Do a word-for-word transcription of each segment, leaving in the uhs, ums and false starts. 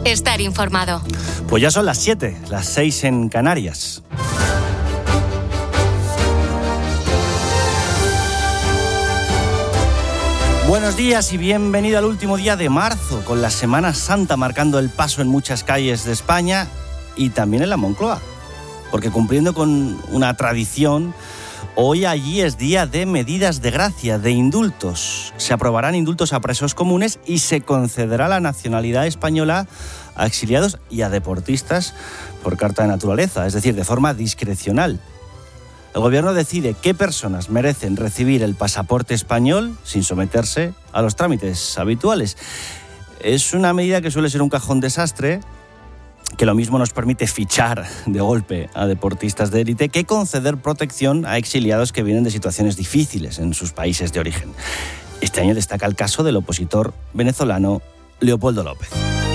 estar informado. Pues ya son las siete, las seis en Canarias. Buenos días y bienvenido al último día de marzo, con la Semana Santa marcando el paso en muchas calles de España y también en la Moncloa. Porque cumpliendo con una tradición, hoy allí es día de medidas de gracia, de indultos. Se aprobarán indultos a presos comunes y se concederá la nacionalidad española a exiliados y a deportistas por carta de naturaleza, es decir, de forma discrecional. El gobierno decide qué personas merecen recibir el pasaporte español sin someterse a los trámites habituales. Es una medida que suele ser un cajón desastre, que lo mismo nos permite fichar de golpe a deportistas de élite que conceder protección a exiliados que vienen de situaciones difíciles en sus países de origen. Este año destaca el caso del opositor venezolano Leopoldo López.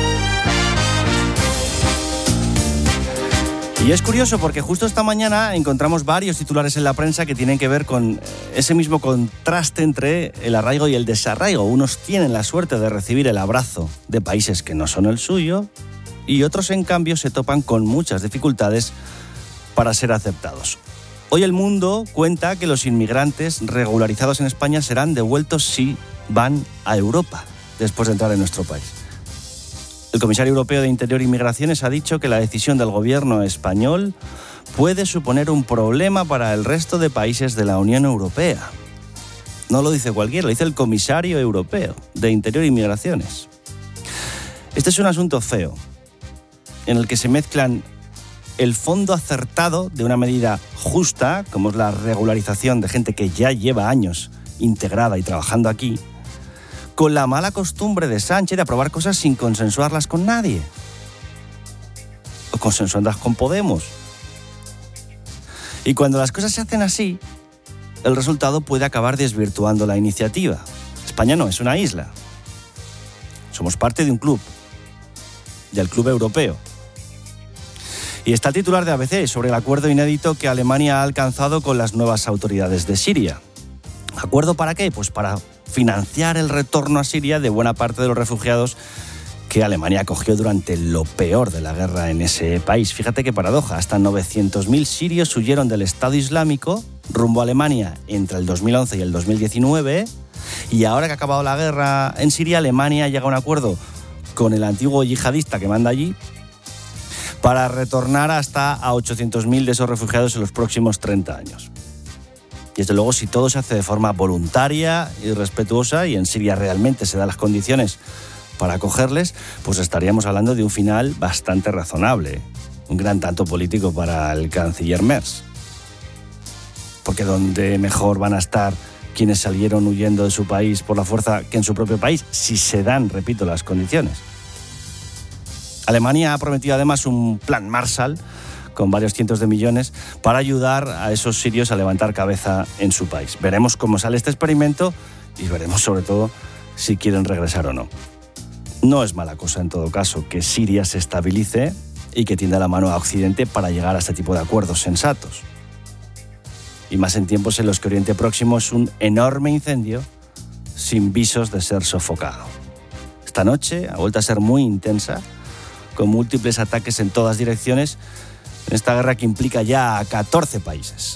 Y es curioso porque justo esta mañana encontramos varios titulares en la prensa que tienen que ver con ese mismo contraste entre el arraigo y el desarraigo. Unos tienen la suerte de recibir el abrazo de países que no son el suyo y otros, en cambio, se topan con muchas dificultades para ser aceptados. Hoy El Mundo cuenta que los inmigrantes regularizados en España serán devueltos si van a Europa después de entrar en nuestro país. El comisario europeo de Interior y Migraciones ha dicho que la decisión del gobierno español puede suponer un problema para el resto de países de la Unión Europea. No lo dice cualquiera, lo dice el comisario europeo de Interior y Migraciones. Este es un asunto feo, en el que se mezclan el fondo acertado de una medida justa, como es la regularización de gente que ya lleva años integrada y trabajando aquí, con la mala costumbre de Sánchez de aprobar cosas sin consensuarlas con nadie. O consensuarlas con Podemos. Y cuando las cosas se hacen así, el resultado puede acabar desvirtuando la iniciativa. España no es una isla. Somos parte de un club, del club europeo. Y está el titular de A B C sobre el acuerdo inédito que Alemania ha alcanzado con las nuevas autoridades de Siria. ¿Acuerdo para qué? Pues para financiar el retorno a Siria de buena parte de los refugiados que Alemania acogió durante lo peor de la guerra en ese país. Fíjate qué paradoja, hasta novecientos mil sirios huyeron del Estado Islámico rumbo a Alemania entre el dos mil once y el dos mil diecinueve, y ahora que ha acabado la guerra en Siria, Alemania llega a un acuerdo con el antiguo yihadista que manda allí para retornar hasta a ochocientos mil de esos refugiados en los próximos treinta años. Y desde luego, si todo se hace de forma voluntaria y respetuosa, y en Siria realmente se dan las condiciones para acogerles, pues estaríamos hablando de un final bastante razonable. Un gran tanto político para el canciller Merz. Porque ¿dónde mejor van a estar quienes salieron huyendo de su país por la fuerza que en su propio país, si se dan, repito, las condiciones? Alemania ha prometido además un plan Marshall con varios cientos de millones para ayudar a esos sirios a levantar cabeza en su país. Veremos cómo sale este experimento y veremos sobre todo si quieren regresar o no. No es mala cosa en todo caso que Siria se estabilice y que tienda la mano a Occidente para llegar a este tipo de acuerdos sensatos. Y más en tiempos en los que Oriente Próximo es un enorme incendio sin visos de ser sofocado. Esta noche ha vuelto a ser muy intensa, con múltiples ataques en todas direcciones, en esta guerra que implica ya a catorce países.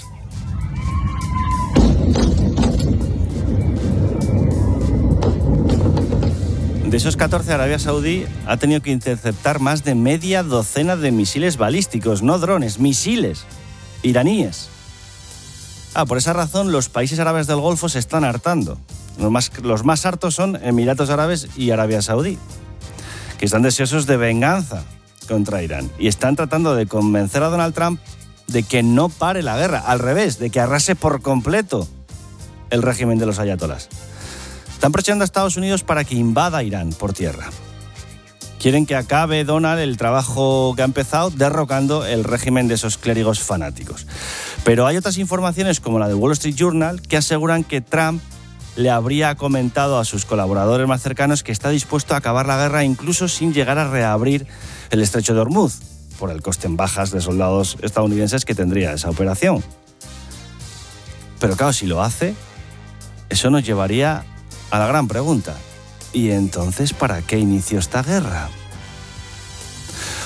De esos catorce, Arabia Saudí ha tenido que interceptar más de media docena de misiles balísticos, no drones, misiles iraníes. Ah, por esa razón los países árabes del Golfo se están hartando. Los más, los más hartos son Emiratos Árabes y Arabia Saudí, que están deseosos de venganza contra Irán y están tratando de convencer a Donald Trump de que no pare la guerra, al revés, de que arrase por completo el régimen de los ayatolás. Están presionando a Estados Unidos para que invada Irán por tierra. Quieren que acabe Donald el trabajo que ha empezado derrocando el régimen de esos clérigos fanáticos. Pero hay otras informaciones, como la de Wall Street Journal, que aseguran que Trump le habría comentado a sus colaboradores más cercanos que está dispuesto a acabar la guerra incluso sin llegar a reabrir el estrecho de Hormuz, por el coste en bajas de soldados estadounidenses que tendría esa operación. Pero claro, si lo hace, eso nos llevaría a la gran pregunta. ¿Y entonces para qué inició esta guerra?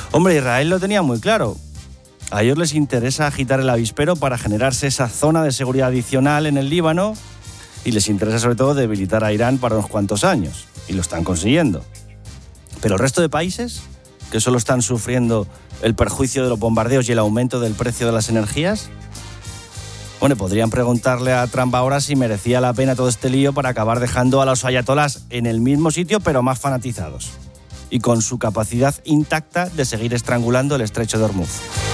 Hombre, Israel lo tenía muy claro. A ellos les interesa agitar el avispero para generarse esa zona de seguridad adicional en el Líbano y les interesa sobre todo debilitar a Irán para unos cuantos años. Y lo están consiguiendo. Pero el resto de países, que solo están sufriendo el perjuicio de los bombardeos y el aumento del precio de las energías, bueno, podrían preguntarle a Trump ahora si merecía la pena todo este lío para acabar dejando a los ayatolás en el mismo sitio, pero más fanatizados. Y con su capacidad intacta de seguir estrangulando el estrecho de Hormuz.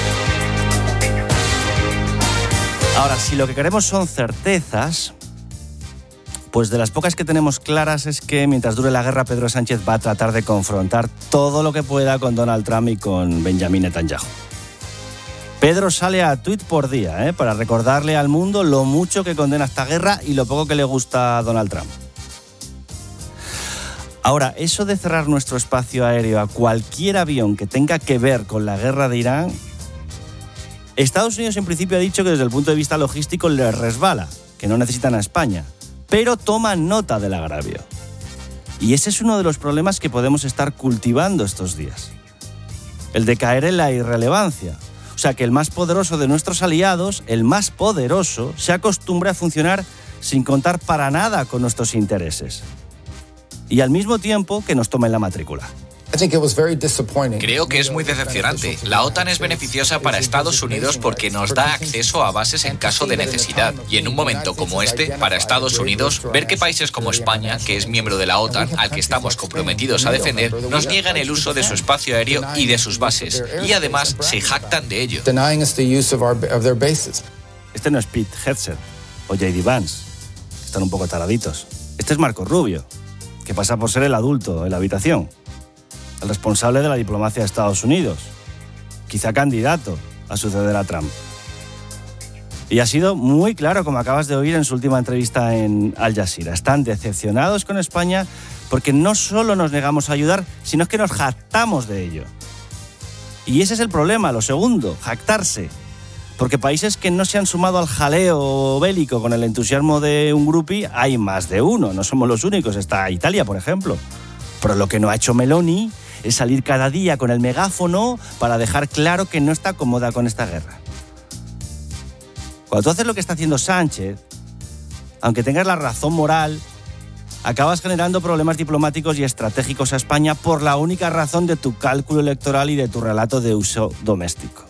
Ahora, si lo que queremos son certezas, pues de las pocas que tenemos claras es que mientras dure la guerra, Pedro Sánchez va a tratar de confrontar todo lo que pueda con Donald Trump y con Benjamin Netanyahu. Pedro sale a tuit por día, ¿eh? para recordarle al mundo lo mucho que condena esta guerra y lo poco que le gusta a Donald Trump. Ahora, eso de cerrar nuestro espacio aéreo a cualquier avión que tenga que ver con la guerra de Irán, Estados Unidos en principio ha dicho que desde el punto de vista logístico les resbala, que no necesitan a España, pero toman nota del agravio. Y ese es uno de los problemas que podemos estar cultivando estos días. El de caer en la irrelevancia. O sea, que el más poderoso de nuestros aliados, el más poderoso, se acostumbre a funcionar sin contar para nada con nuestros intereses. Y al mismo tiempo que nos tomen la matrícula. Creo que es muy decepcionante. La OTAN es beneficiosa para Estados Unidos porque nos da acceso a bases en caso de necesidad. Y en un momento como este, para Estados Unidos, ver que países como España, que es miembro de la OTAN, al que estamos comprometidos a defender, nos niegan el uso de su espacio aéreo y de sus bases. Y además se jactan de ello. Este no es Pete Hegseth o J D Vance, que están un poco taraditos. Este es Marco Rubio, que pasa por ser el adulto en la habitación. El responsable de la diplomacia de Estados Unidos, quizá candidato a suceder a Trump. Y ha sido muy claro, como acabas de oír en su última entrevista en Al Jazeera. Están decepcionados con España porque no solo nos negamos a ayudar, sino que nos jactamos de ello. Y ese es el problema, lo segundo, jactarse. Porque países que no se han sumado al jaleo bélico con el entusiasmo de un grupi, hay más de uno, no somos los únicos. Está Italia, por ejemplo. Pero lo que no ha hecho Meloni es salir cada día con el megáfono para dejar claro que no está cómoda con esta guerra. Cuando tú haces lo que está haciendo Sánchez, aunque tengas la razón moral, acabas generando problemas diplomáticos y estratégicos a España por la única razón de tu cálculo electoral y de tu relato de uso doméstico.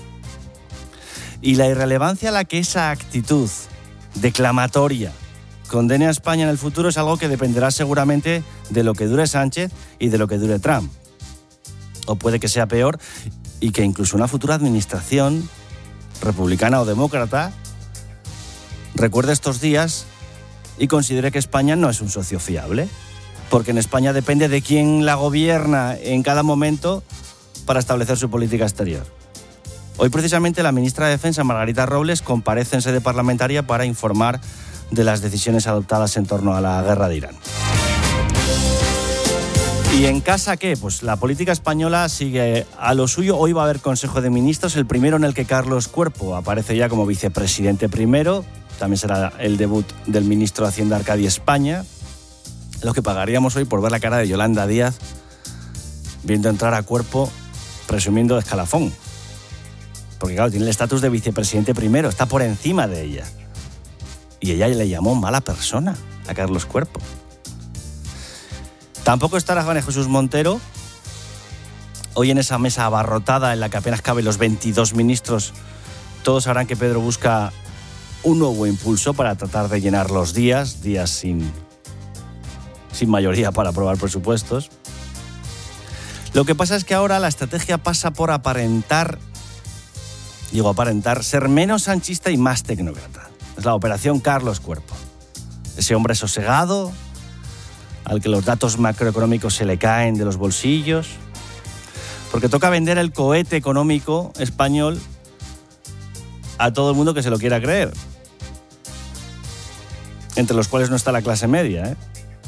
Y la irrelevancia a la que esa actitud declamatoria condene a España en el futuro es algo que dependerá seguramente de lo que dure Sánchez y de lo que dure Trump. O puede que sea peor y que incluso una futura administración, republicana o demócrata, recuerde estos días y considere que España no es un socio fiable. Porque en España depende de quién la gobierna en cada momento para establecer su política exterior. Hoy precisamente la ministra de Defensa, Margarita Robles, comparece en sede parlamentaria para informar de las decisiones adoptadas en torno a la guerra de Irán. ¿Y en casa qué? Pues la política española sigue a lo suyo. Hoy va a haber Consejo de Ministros, el primero en el que Carlos Cuerpo aparece ya como vicepresidente primero. También será el debut del ministro de Hacienda, Arcadi España. Lo que pagaríamos hoy por ver la cara de Yolanda Díaz viendo entrar a Cuerpo presumiendo de escalafón. Porque claro, tiene el estatus de vicepresidente primero, está por encima de ella. Y ella le llamó mala persona a Carlos Cuerpo. Tampoco estará Juan Jesús Montero. Hoy en esa mesa abarrotada en la que apenas caben los veintidós ministros, todos sabrán que Pedro busca un nuevo impulso para tratar de llenar los días, días sin, sin mayoría para aprobar presupuestos. Lo que pasa es que ahora la estrategia pasa por aparentar, digo aparentar, ser menos sanchista y más tecnócrata. Es la operación Carlos Cuerpo. Ese hombre sosegado, al que los datos macroeconómicos se le caen de los bolsillos, porque toca vender el cohete económico español a todo el mundo que se lo quiera creer, entre los cuales no está la clase media, ¿eh?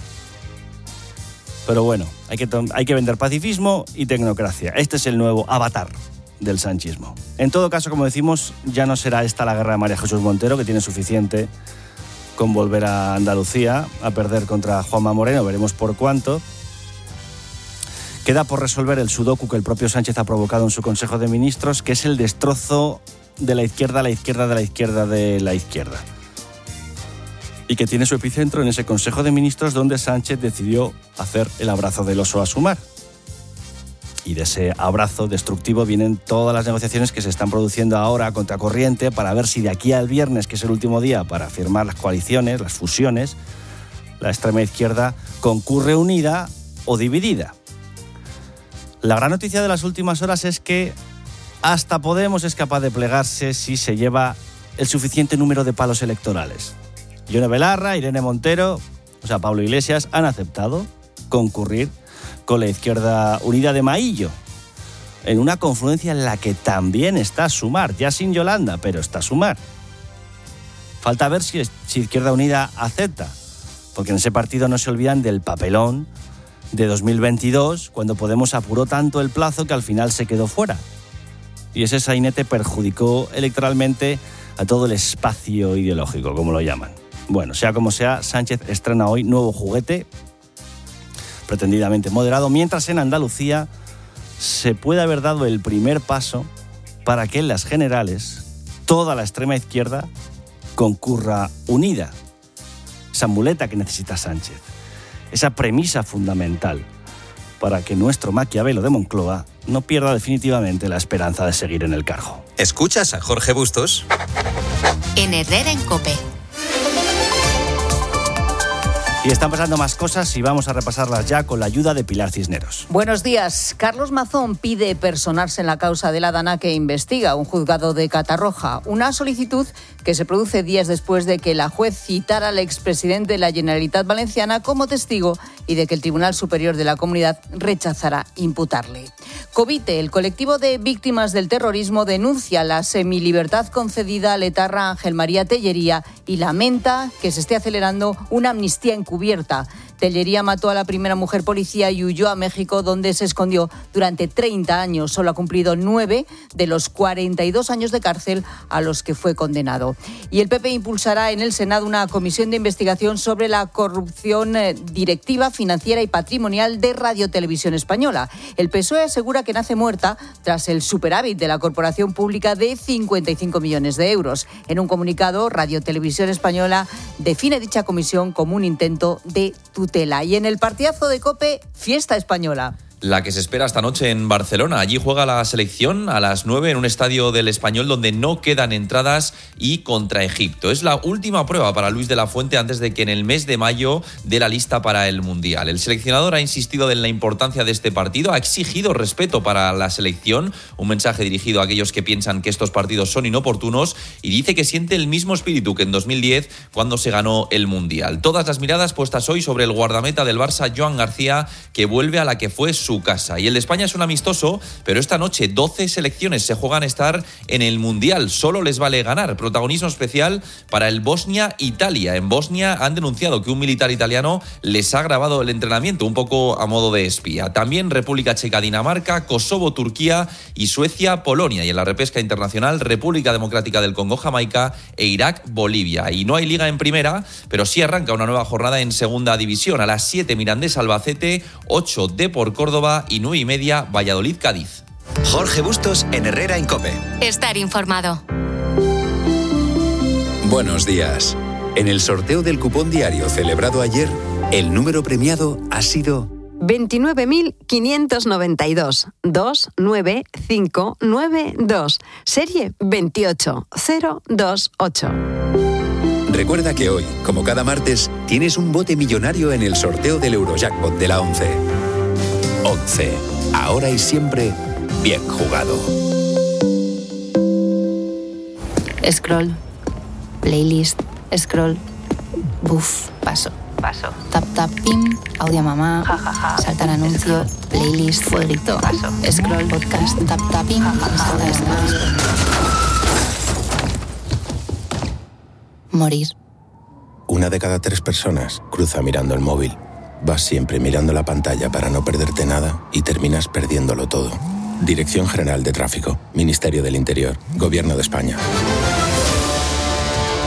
Pero bueno, hay que, hay que vender pacifismo y tecnocracia. Este es el nuevo avatar del sanchismo. En todo caso, como decimos, ya no será esta la guerra de María Jesús Montero, que tiene suficiente con volver a Andalucía a perder contra Juanma Moreno, veremos por cuánto. Queda por resolver el sudoku que el propio Sánchez ha provocado en su Consejo de Ministros, que es el destrozo de la izquierda a la izquierda de la izquierda de la izquierda. Y que tiene su epicentro en ese Consejo de Ministros donde Sánchez decidió hacer el abrazo del oso a Sumar. Y de ese abrazo destructivo vienen todas las negociaciones que se están produciendo ahora a contracorriente para ver si de aquí al viernes, que es el último día para firmar las coaliciones, las fusiones, la extrema izquierda concurre unida o dividida. La gran noticia de las últimas horas es que hasta Podemos es capaz de plegarse si se lleva el suficiente número de palos electorales. Yone Belarra, Irene Montero, o sea, Pablo Iglesias, han aceptado concurrir con la Izquierda Unida de Maillo, en una confluencia en la que también está Sumar, ya sin Yolanda, pero está Sumar. Falta ver si, si Izquierda Unida acepta, porque en ese partido no se olvidan del papelón de dos mil veintidós, cuando Podemos apuró tanto el plazo que al final se quedó fuera. Y ese sainete perjudicó electoralmente a todo el espacio ideológico, como lo llaman. Bueno, sea como sea, Sánchez estrena hoy nuevo juguete, pretendidamente moderado, mientras en Andalucía se puede haber dado el primer paso para que en las generales toda la extrema izquierda concurra unida. Esa muleta que necesita Sánchez, esa premisa fundamental para que nuestro Maquiavelo de Moncloa no pierda definitivamente la esperanza de seguir en el cargo. ¿Escuchas a Jorge Bustos? En Herrera en COPE. Y están pasando más cosas y vamos a repasarlas ya con la ayuda de Pilar Cisneros. Buenos días. Carlos Mazón pide personarse en la causa de la Dana que investiga un juzgado de Catarroja. Una solicitud que se produce días después de que la juez citara al expresidente de la Generalitat Valenciana como testigo y de que el Tribunal Superior de la Comunidad rechazara imputarle. Covite, el colectivo de víctimas del terrorismo, denuncia la semilibertad concedida al etarra Ángel María Tellería y lamenta que se esté acelerando una amnistía encubierta. Tellería mató a la primera mujer policía y huyó a México, donde se escondió durante treinta años. Solo ha cumplido nueve de los cuarenta y dos años de cárcel a los que fue condenado. Y el P P impulsará en el Senado una comisión de investigación sobre la corrupción directiva, financiera y patrimonial de Radio Televisión Española. El P S O E asegura que nace muerta tras el superávit de la corporación pública de cincuenta y cinco millones de euros. En un comunicado, Radio Televisión Española define dicha comisión como un intento de tutela. Y en el partidazo de COPE, fiesta española. La que se espera esta noche en Barcelona. Allí juega la selección a las nueve en un estadio del Español donde no quedan entradas y contra Egipto. Es la última prueba para Luis de la Fuente antes de que en el mes de mayo dé la lista para el Mundial. El seleccionador ha insistido en la importancia de este partido, ha exigido respeto para la selección, un mensaje dirigido a aquellos que piensan que estos partidos son inoportunos, y dice que siente el mismo espíritu que en dos mil diez cuando se ganó el Mundial. Todas las miradas puestas hoy sobre el guardameta del Barça, Joan García, que vuelve a la que fue su su casa. Y el de España es un amistoso, pero esta noche doce selecciones se juegan estar en el Mundial. Solo les vale ganar. Protagonismo especial para el Bosnia-Italia. En Bosnia han denunciado que un militar italiano les ha grabado el entrenamiento, un poco a modo de espía. También República Checa-Dinamarca, Kosovo-Turquía y Suecia-Polonia. Y en la repesca internacional, República Democrática del Congo-Jamaica e Irak-Bolivia. Y no hay liga en primera, pero sí arranca una nueva jornada en segunda división. A las siete Mirandés-Albacete, ocho Depor Córdoba y nueve y media Valladolid-Cádiz. Jorge Bustos en Herrera en COPE. Estar informado. Buenos días. En el sorteo del cupón diario celebrado ayer, el número premiado ha sido veintinueve mil quinientos noventa y dos, dos nueve cinco nueve dos, serie veintiocho cero dos ocho. Recuerda que hoy, como cada martes, tienes un bote millonario en el sorteo del Eurojackpot de la ONCE. ONCE, ahora y siempre, bien jugado. Scroll, playlist, scroll, buf, paso, paso, tap tap pim, audio mamá, ja, ja, ja. Saltar anuncio, scroll. Playlist, fueguito, paso, scroll, podcast, tap tap pim, ja, ja, ja. Morir. Una de cada tres personas cruza mirando el móvil. Vas siempre mirando la pantalla para no perderte nada y terminas perdiéndolo todo. Dirección General de Tráfico, Ministerio del Interior, Gobierno de España.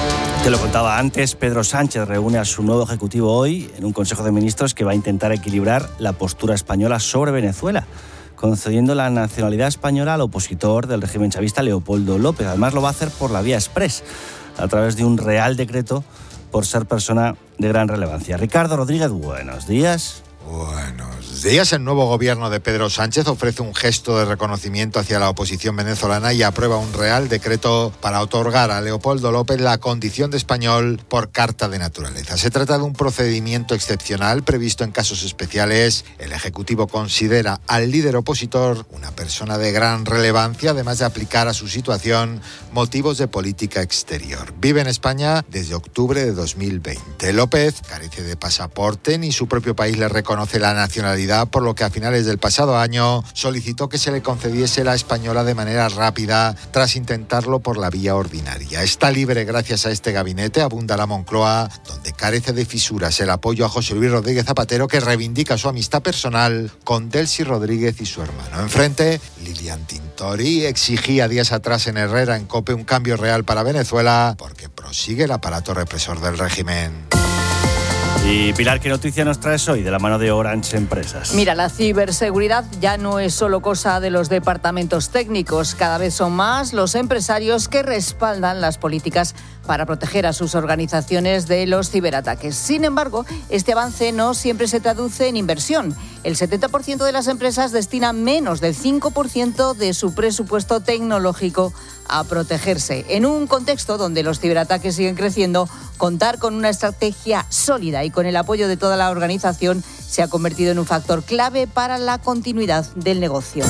Te lo contaba antes, Pedro Sánchez reúne a su nuevo ejecutivo hoy en un Consejo de Ministros que va a intentar equilibrar la postura española sobre Venezuela, concediendo la nacionalidad española al opositor del régimen chavista Leopoldo López. Además lo va a hacer por la vía exprés, a través de un real decreto por ser persona de gran relevancia. Ricardo Rodríguez, buenos días. Buenos días. El nuevo gobierno de Pedro Sánchez ofrece un gesto de reconocimiento hacia la oposición venezolana y aprueba un real decreto para otorgar a Leopoldo López la condición de español por carta de naturaleza. Se trata de un procedimiento excepcional previsto en casos especiales. El Ejecutivo considera al líder opositor una persona de gran relevancia, además de aplicar a su situación motivos de política exterior. Vive en España desde octubre de dos mil veinte. López carece de pasaporte, ni su propio país le reconoce conoce la nacionalidad, por lo que a finales del pasado año solicitó que se le concediese la española de manera rápida tras intentarlo por la vía ordinaria. Está libre gracias a este gabinete, abunda la Moncloa, donde carece de fisuras el apoyo a José Luis Rodríguez Zapatero, que reivindica su amistad personal con Delcy Rodríguez y su hermano. Enfrente, Lilian Tintori exigía días atrás en Herrera en COPE un cambio real para Venezuela porque prosigue el aparato represor del régimen. Y Pilar, ¿qué noticia nos traes hoy de la mano de Orange Empresas? Mira, la ciberseguridad ya no es solo cosa de los departamentos técnicos. Cada vez son más los empresarios que respaldan las políticas para proteger a sus organizaciones de los ciberataques. Sin embargo, este avance no siempre se traduce en inversión. El setenta por ciento de las empresas destina menos del cinco por ciento de su presupuesto tecnológico a protegerse. En un contexto donde los ciberataques siguen creciendo, contar con una estrategia sólida y con el apoyo de toda la organización se ha convertido en un factor clave para la continuidad del negocio.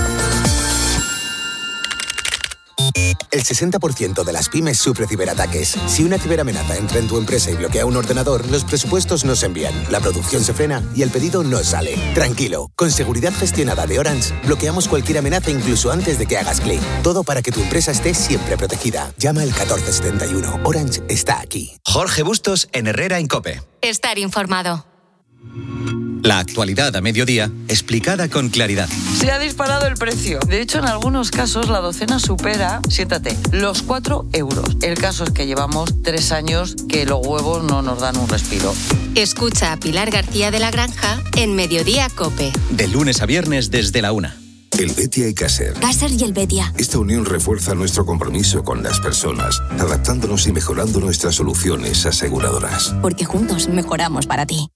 El sesenta por ciento de las pymes sufre ciberataques. Si una ciberamenaza entra en tu empresa y bloquea un ordenador, los presupuestos no se envían, la producción se frena y el pedido no sale. Tranquilo, con seguridad gestionada de Orange, bloqueamos cualquier amenaza incluso antes de que hagas clic. Todo para que tu empresa esté siempre protegida. Llama al catorce setenta y uno. Orange está aquí. Jorge Bustos en Herrera en COPE. Estar informado. La actualidad a mediodía, explicada con claridad. Se ha disparado el precio. De hecho, en algunos casos la docena supera, siéntate, los cuatro euros. El caso es que llevamos tres años que los huevos no nos dan un respiro. Escucha a Pilar García de la Granja en Mediodía COPE. De lunes a viernes desde la una. El Betia y Caser. Caser y el Betia. Esta unión refuerza nuestro compromiso con las personas, adaptándonos y mejorando nuestras soluciones aseguradoras. Porque juntos mejoramos para ti.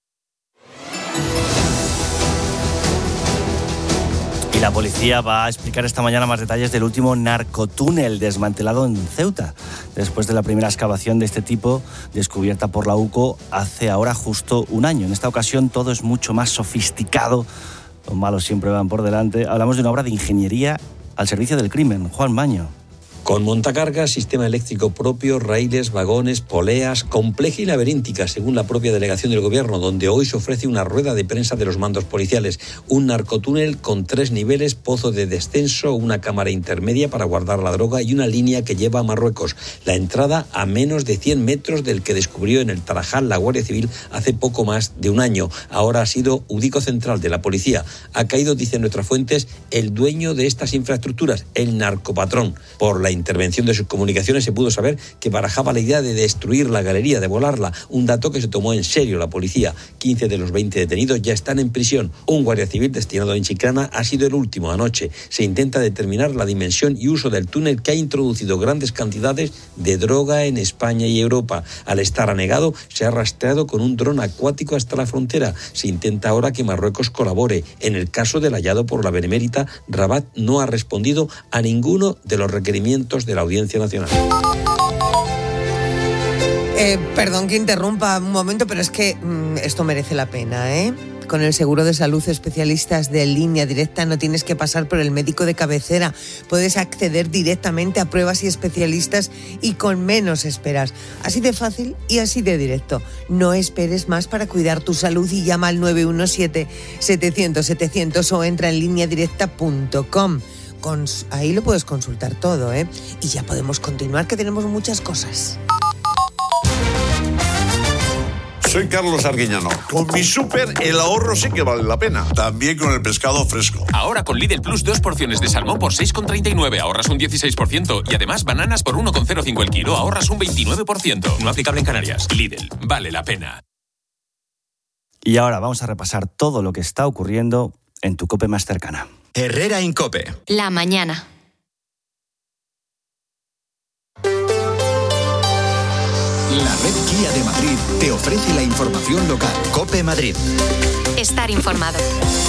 Y la policía va a explicar esta mañana más detalles del último narcotúnel desmantelado en Ceuta, después de la primera excavación de este tipo descubierta por la UCO hace ahora justo un año. En esta ocasión todo es mucho más sofisticado, los malos siempre van por delante. Hablamos de una obra de ingeniería al servicio del crimen. Juan Maño. Con montacargas, sistema eléctrico propio, raíles, vagones, poleas, compleja y laberíntica, según la propia delegación del Gobierno, donde hoy se ofrece una rueda de prensa de los mandos policiales. Un narcotúnel con tres niveles, pozo de descenso, una cámara intermedia para guardar la droga y una línea que lleva a Marruecos. La entrada a menos de cien metros del que descubrió en el Tarajal la Guardia Civil hace poco más de un año. Ahora ha sido udico central de la policía. Ha caído, dicen nuestras fuentes, el dueño de estas infraestructuras, el narcopatrón. Por la intervención de sus comunicaciones se pudo saber que barajaba la idea de destruir la galería, de volarla, un dato que se tomó en serio la policía. quince de los veinte detenidos ya están en prisión. Un guardia civil destinado en Chiclana ha sido el último anoche. Se intenta determinar la dimensión y uso del túnel que ha introducido grandes cantidades de droga en España y Europa. Al estar anegado, se ha rastreado con un dron acuático hasta la frontera. Se intenta ahora que Marruecos colabore. En el caso del hallado por la Benemérita, Rabat no ha respondido a ninguno de los requerimientos de la Audiencia Nacional. Eh, perdón que interrumpa un momento, pero es que mmm, esto merece la pena, ¿eh? Con el seguro de salud especialistas de Línea Directa no tienes que pasar por el médico de cabecera. Puedes acceder directamente a pruebas y especialistas y con menos esperas. Así de fácil y así de directo. No esperes más para cuidar tu salud y llama al nueve uno siete, setecientos, setecientos o entra en línea directa punto com. Cons- ahí lo puedes consultar todo, ¿eh? Y ya podemos continuar, que tenemos muchas cosas. Soy Carlos Arguiñano. Con mi súper el ahorro sí que vale la pena. También con el pescado fresco. Ahora con Lidl Plus dos porciones de salmón por seis con treinta y nueve ahorras un dieciséis por ciento y además bananas por uno con cero cinco el kilo ahorras un veintinueve por ciento. No aplicable en Canarias. Lidl, vale la pena. Y ahora vamos a repasar todo lo que está ocurriendo en tu COPE más cercana. Herrera Incope. La mañana. La red Kia de Madrid te ofrece la información local. COPE Madrid. Estar informado.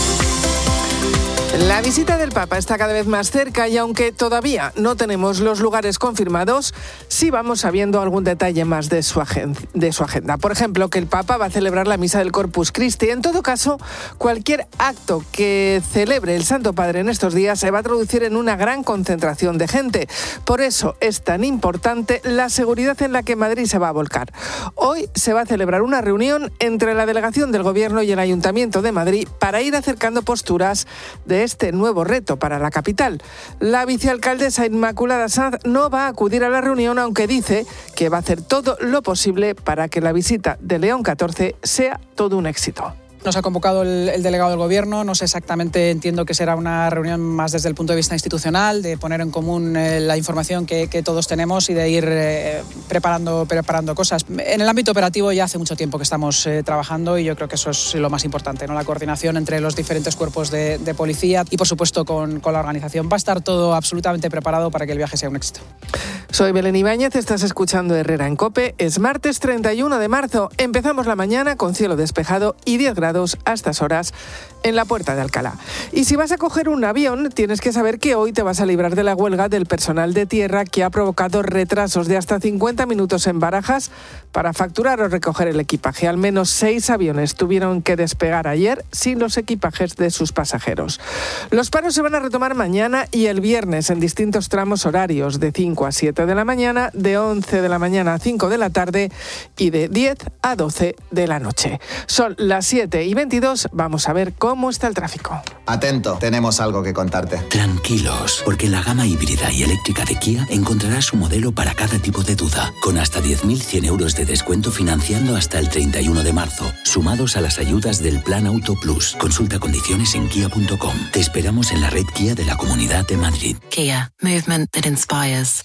La visita del Papa está cada vez más cerca y aunque todavía no tenemos los lugares confirmados, sí vamos sabiendo algún detalle más de su, agen- de su agenda. Por ejemplo, que el Papa va a celebrar la misa del Corpus Christi. En todo caso, cualquier acto que celebre el Santo Padre en estos días se va a traducir en una gran concentración de gente. Por eso es tan importante la seguridad en la que Madrid se va a volcar. Hoy se va a celebrar una reunión entre la delegación del Gobierno y el Ayuntamiento de Madrid para ir acercando posturas de este nuevo reto para la capital. La vicealcaldesa Inmaculada Sanz no va a acudir a la reunión, aunque dice que va a hacer todo lo posible para que la visita de León catorce sea todo un éxito. Nos ha convocado el, el delegado del Gobierno, no sé exactamente, entiendo que será una reunión más desde el punto de vista institucional, de poner en común eh, la información que, que todos tenemos y de ir eh, preparando, preparando cosas. En el ámbito operativo ya hace mucho tiempo que estamos eh, trabajando y yo creo que eso es lo más importante, ¿no? La coordinación entre los diferentes cuerpos de, de policía y por supuesto con, con la organización. Va a estar todo absolutamente preparado para que el viaje sea un éxito. Soy Belén Ibáñez, estás escuchando Herrera en COPE. Es martes treinta y uno de marzo. Empezamos la mañana con cielo despejado y diez grados a estas horas en la Puerta de Alcalá. Y si vas a coger un avión, tienes que saber que hoy te vas a librar de la huelga del personal de tierra que ha provocado retrasos de hasta cincuenta minutos en Barajas para facturar o recoger el equipaje. Al menos seis aviones tuvieron que despegar ayer sin los equipajes de sus pasajeros. Los paros se van a retomar mañana y el viernes en distintos tramos horarios, de cinco a siete de la mañana, de once de la mañana a cinco de la tarde y de diez a doce de la noche. Son las siete y veintidós, vamos a ver cómo está el tráfico. Atento, tenemos algo que contarte. Tranquilos, porque en la gama híbrida y eléctrica de Kia encontrarás un modelo para cada tipo de duda, con hasta diez mil cien euros de descuento financiando hasta el treinta y uno de marzo, sumados a las ayudas del Plan Auto Plus. Consulta condiciones en kia punto com. Te esperamos en la red Kia de la Comunidad de Madrid. Kia, movement that inspires.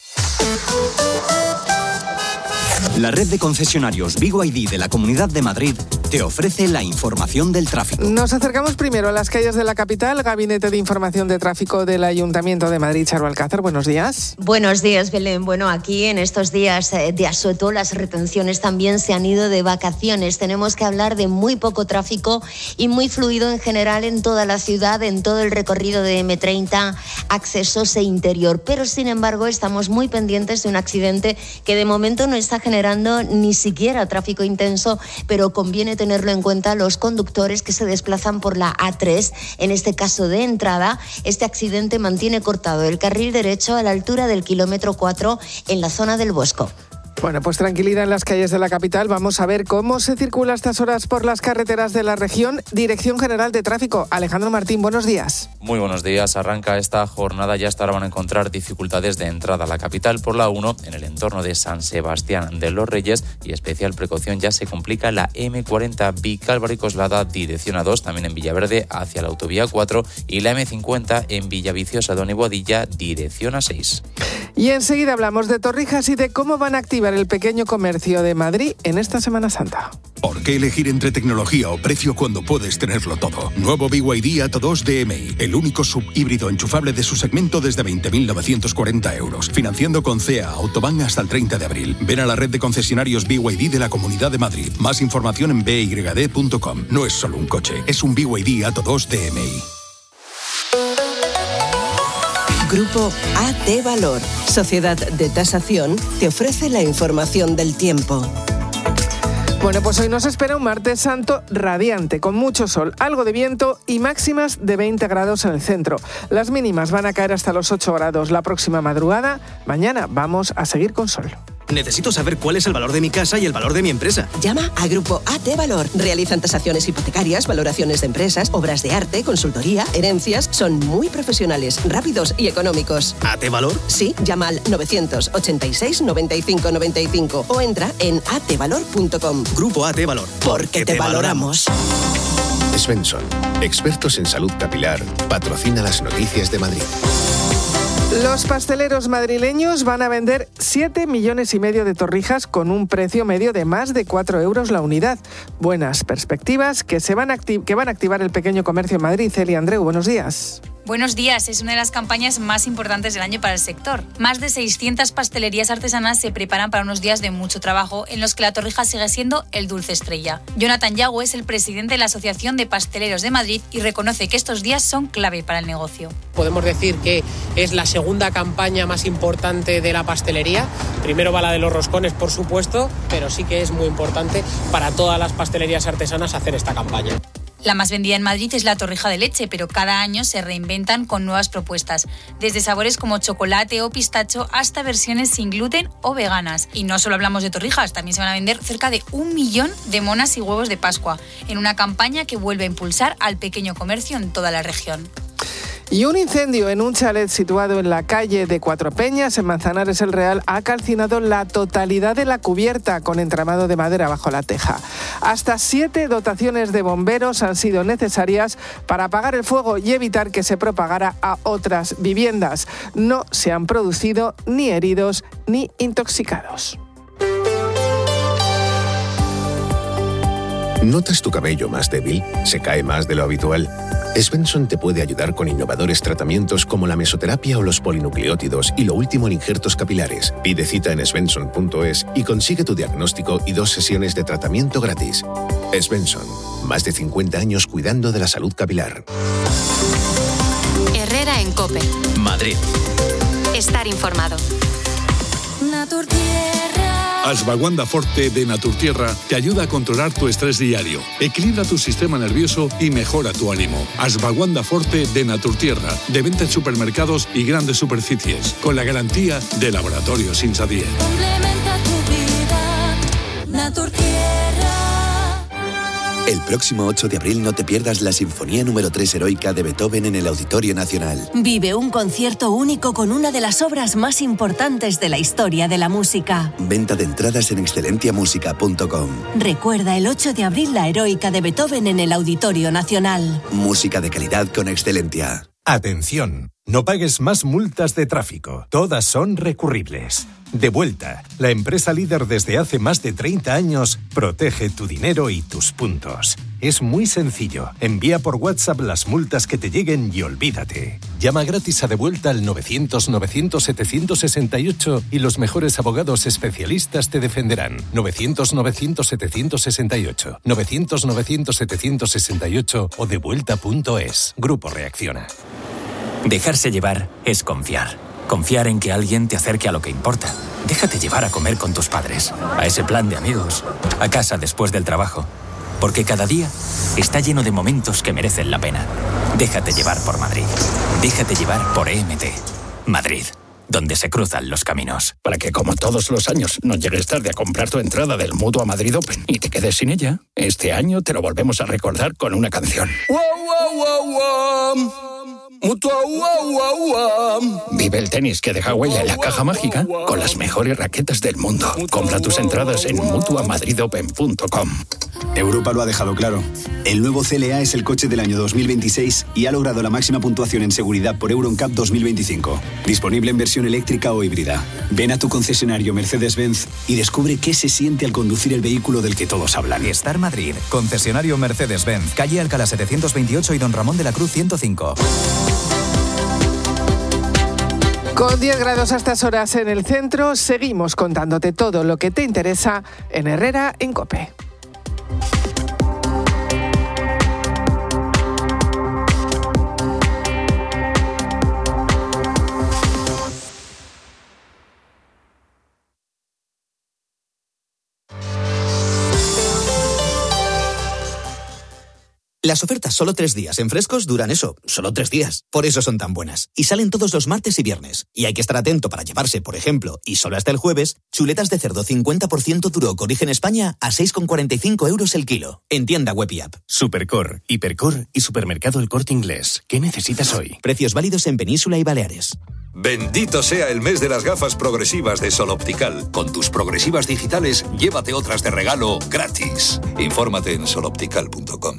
La red de concesionarios B Y D de la Comunidad de Madrid te ofrece la información del tráfico. Nos acercamos primero a las calles de la capital. Gabinete de Información de Tráfico del Ayuntamiento de Madrid, Charo Alcázar, buenos días. Buenos días, Belén. Bueno, aquí en estos días de asueto las retenciones también se han ido de vacaciones. Tenemos que hablar de muy poco tráfico y muy fluido en general en toda la ciudad, en todo el recorrido de eme treinta, accesos e interior. Pero, sin embargo, estamos muy pendientes de un accidente que de momento no está generando ni siquiera tráfico intenso, pero conviene tenerlo en cuenta los conductores que se desplazan por la A tres. En este caso de entrada, este accidente mantiene cortado el carril derecho a la altura del kilómetro cuatro en la zona del Bosco. Bueno, pues tranquilidad en las calles de la capital. Vamos a ver cómo se circula a estas horas por las carreteras de la región. Dirección General de Tráfico. Alejandro Martín, buenos días. Muy buenos días. Arranca esta jornada. Ya hasta ahora van a encontrar dificultades de entrada a la capital por la uno en el entorno de San Sebastián de los Reyes y especial precaución ya se complica la eme cuarenta Vicálvaro y Coslada dirección A dos, también en Villaverde hacia la autovía cuatro y la eme cincuenta en Villaviciosa, Don y Boadilla dirección A seis. Y enseguida hablamos de Torrijas y de cómo van a activar el pequeño comercio de Madrid en esta Semana Santa. ¿Por qué elegir entre tecnología o precio cuando puedes tenerlo todo? Nuevo B Y D Atto dos de eme i, el único subhíbrido enchufable de su segmento desde veinte mil novecientos cuarenta euros. Financiando con C E A Autobank hasta el treinta de abril. Ven a la red de concesionarios B Y D de la Comunidad de Madrid. Más información en b y d punto com. No es solo un coche, es un B Y D Atto dos de eme i. Grupo A T Valor, Sociedad de Tasación, te ofrece la información del tiempo. Bueno, pues hoy nos espera un martes santo radiante, con mucho sol, algo de viento y máximas de veinte grados en el centro. Las mínimas van a caer hasta los ocho grados la próxima madrugada. Mañana vamos a seguir con sol. Necesito saber cuál es el valor de mi casa y el valor de mi empresa. Llama a Grupo A T Valor. Realizan tasaciones hipotecarias, valoraciones de empresas, obras de arte, consultoría, herencias. Son muy profesionales, rápidos y económicos. ¿A T Valor? Sí, llama al novecientos ochenta y seis noventa y cinco noventa y cinco o entra en a t valor punto com. Grupo A T Valor. Porque te valoramos. Svensson, expertos en salud capilar, patrocina las noticias de Madrid. Los pasteleros madrileños van a vender siete millones y medio de torrijas con un precio medio de más de cuatro euros la unidad. Buenas perspectivas que, se van, a acti- que van a activar el pequeño comercio en Madrid. Celia Andreu, buenos días. Buenos días, es una de las campañas más importantes del año para el sector. Más de seiscientas pastelerías artesanas se preparan para unos días de mucho trabajo en los que la torrija sigue siendo el dulce estrella. Jonathan Yago es el presidente de la Asociación de Pasteleros de Madrid y reconoce que estos días son clave para el negocio. Podemos decir que es la segunda campaña más importante de la pastelería. Primero va la de los roscones, por supuesto, pero sí que es muy importante para todas las pastelerías artesanas hacer esta campaña. La más vendida en Madrid es la torrija de leche, pero cada año se reinventan con nuevas propuestas, desde sabores como chocolate o pistacho hasta versiones sin gluten o veganas. Y no solo hablamos de torrijas, también se van a vender cerca de un millón de monas y huevos de Pascua, en una campaña que vuelve a impulsar al pequeño comercio en toda la región. Y un incendio en un chalet situado en la calle de Cuatro Peñas, en Manzanares el Real, ha calcinado la totalidad de la cubierta con entramado de madera bajo la teja. Hasta siete dotaciones de bomberos han sido necesarias para apagar el fuego y evitar que se propagara a otras viviendas. No se han producido ni heridos ni intoxicados. ¿Notas tu cabello más débil? ¿Se cae más de lo habitual? Svensson te puede ayudar con innovadores tratamientos como la mesoterapia o los polinucleótidos y lo último en injertos capilares. Pide cita en svensson punto es y consigue tu diagnóstico y dos sesiones de tratamiento gratis. Svensson, más de cincuenta años cuidando de la salud capilar. Herrera en COPE. Madrid. Estar informado. Ashwagandha Forte de Naturtierra te ayuda a controlar tu estrés diario, equilibra tu sistema nervioso y mejora tu ánimo. Ashwagandha Forte de Naturtierra, de venta en supermercados y grandes superficies, con la garantía de Laboratorios Insadier. Complementa tu vida, Naturtierra. El próximo ocho de abril no te pierdas la Sinfonía número tres Heroica de Beethoven en el Auditorio Nacional. Vive un concierto único con una de las obras más importantes de la historia de la música. Venta de entradas en excelentia música punto com. Recuerda el ocho de abril la Heroica de Beethoven en el Auditorio Nacional. Música de calidad con Excelentia. Atención, no pagues más multas de tráfico. Todas son recurribles. Devuelta, la empresa líder desde hace más de treinta años, protege tu dinero y tus puntos. Es muy sencillo. Envía por WhatsApp las multas que te lleguen y olvídate. Llama gratis a Devuelta al novecientos novecientos setecientos sesenta y ocho y los mejores abogados especialistas te defenderán. novecientos novecientos setecientos sesenta y ocho, novecientos novecientos setecientos sesenta y ocho o devuelta punto es. Grupo Reacciona. Dejarse llevar es confiar. Confiar en que alguien te acerque a lo que importa. Déjate llevar a comer con tus padres, a ese plan de amigos, a casa después del trabajo. Porque cada día está lleno de momentos que merecen la pena. Déjate llevar por Madrid. Déjate llevar por E M T. Madrid, donde se cruzan los caminos. Para que, como todos los años, no llegues tarde a comprar tu entrada del Mutua Madrid Open y te quedes sin ella, este año te lo volvemos a recordar con una canción. ¡Wow, wow, wow, wow! Mutua, wow, wow, wow. Vive el tenis que deja huella en la caja mágica con las mejores raquetas del mundo. Compra tus entradas en mutua madrid open punto com. Europa lo ha dejado claro. El nuevo C L A es el coche del año dos mil veintiséis y ha logrado la máxima puntuación en seguridad por Euro N C A P dos mil veinticinco. Disponible en versión eléctrica o híbrida. Ven a tu concesionario Mercedes-Benz y descubre qué se siente al conducir el vehículo del que todos hablan. Star Madrid, concesionario Mercedes-Benz, calle Alcalá setecientos veintiocho y Don Ramón de la Cruz ciento cinco. Con diez grados a estas horas en el centro, seguimos contándote todo lo que te interesa en Herrera en COPE. Las ofertas solo tres días en Frescos duran eso, solo tres días. Por eso son tan buenas. Y salen todos los martes y viernes. Y hay que estar atento para llevarse, por ejemplo, y solo hasta el jueves, chuletas de cerdo cincuenta por ciento Duroc Origen España a seis con cuarenta y cinco euros el kilo. En tienda web y app. Supercor, Hipercor y Supermercado El Corte Inglés. ¿Qué necesitas hoy? Precios válidos en Península y Baleares. Bendito sea el mes de las gafas progresivas de Sol Optical. Con tus progresivas digitales, llévate otras de regalo gratis. Infórmate en sol optical punto com.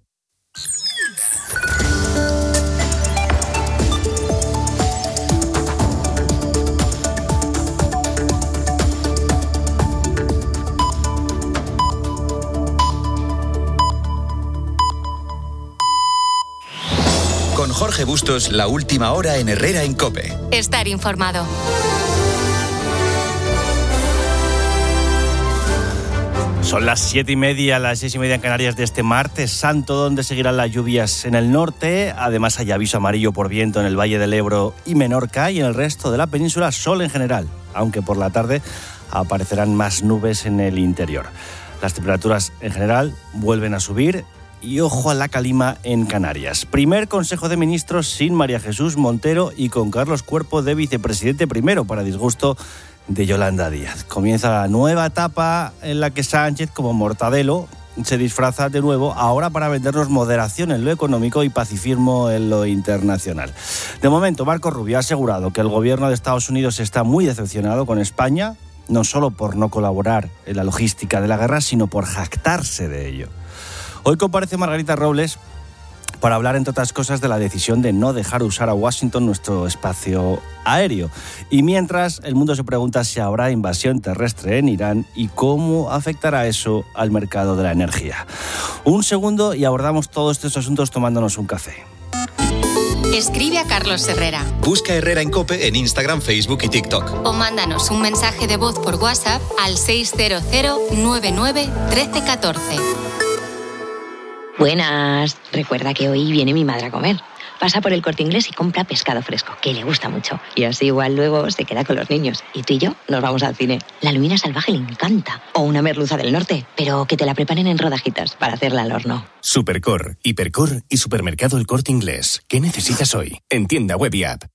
Con Jorge Bustos, la última hora en Herrera en COPE. Estar informado. Son las siete y media, las seis y media en Canarias de este martes santo, donde seguirán las lluvias en el norte. Además hay aviso amarillo por viento en el Valle del Ebro y Menorca, y en el resto de la península sol en general, aunque por la tarde aparecerán más nubes en el interior. Las temperaturas en general vuelven a subir. Y ojo a la calima en Canarias. Primer Consejo de Ministros sin María Jesús Montero y con Carlos Cuerpo de vicepresidente primero, para disgusto de Yolanda Díaz. Comienza la nueva etapa en la que Sánchez, como Mortadelo, se disfraza de nuevo, ahora para vendernos moderación en lo económico y pacifismo en lo internacional. De momento, Marco Rubio ha asegurado que el gobierno de Estados Unidos está muy decepcionado con España, no solo por no colaborar en la logística de la guerra, sino por jactarse de ello. Hoy comparece Margarita Robles para hablar, entre otras cosas, de la decisión de no dejar usar a Washington nuestro espacio aéreo. Y mientras, el mundo se pregunta si habrá invasión terrestre en Irán y cómo afectará eso al mercado de la energía. Un segundo y abordamos todos estos asuntos tomándonos un café. Escribe a Carlos Herrera. Busca Herrera en COPE en Instagram, Facebook y TikTok. O mándanos un mensaje de voz por WhatsApp al seis cero cero nueve nueve uno tres uno cuatro. Buenas. Recuerda que hoy viene mi madre a comer. Pasa por el Corte Inglés y compra pescado fresco, que le gusta mucho. Y así igual luego se queda con los niños. Y tú y yo nos vamos al cine. La lubina salvaje le encanta. O una merluza del norte, pero que te la preparen en rodajitas para hacerla al horno. Supercor, Hipercor y Supermercado El Corte Inglés. ¿Qué necesitas hoy? En tienda web y app.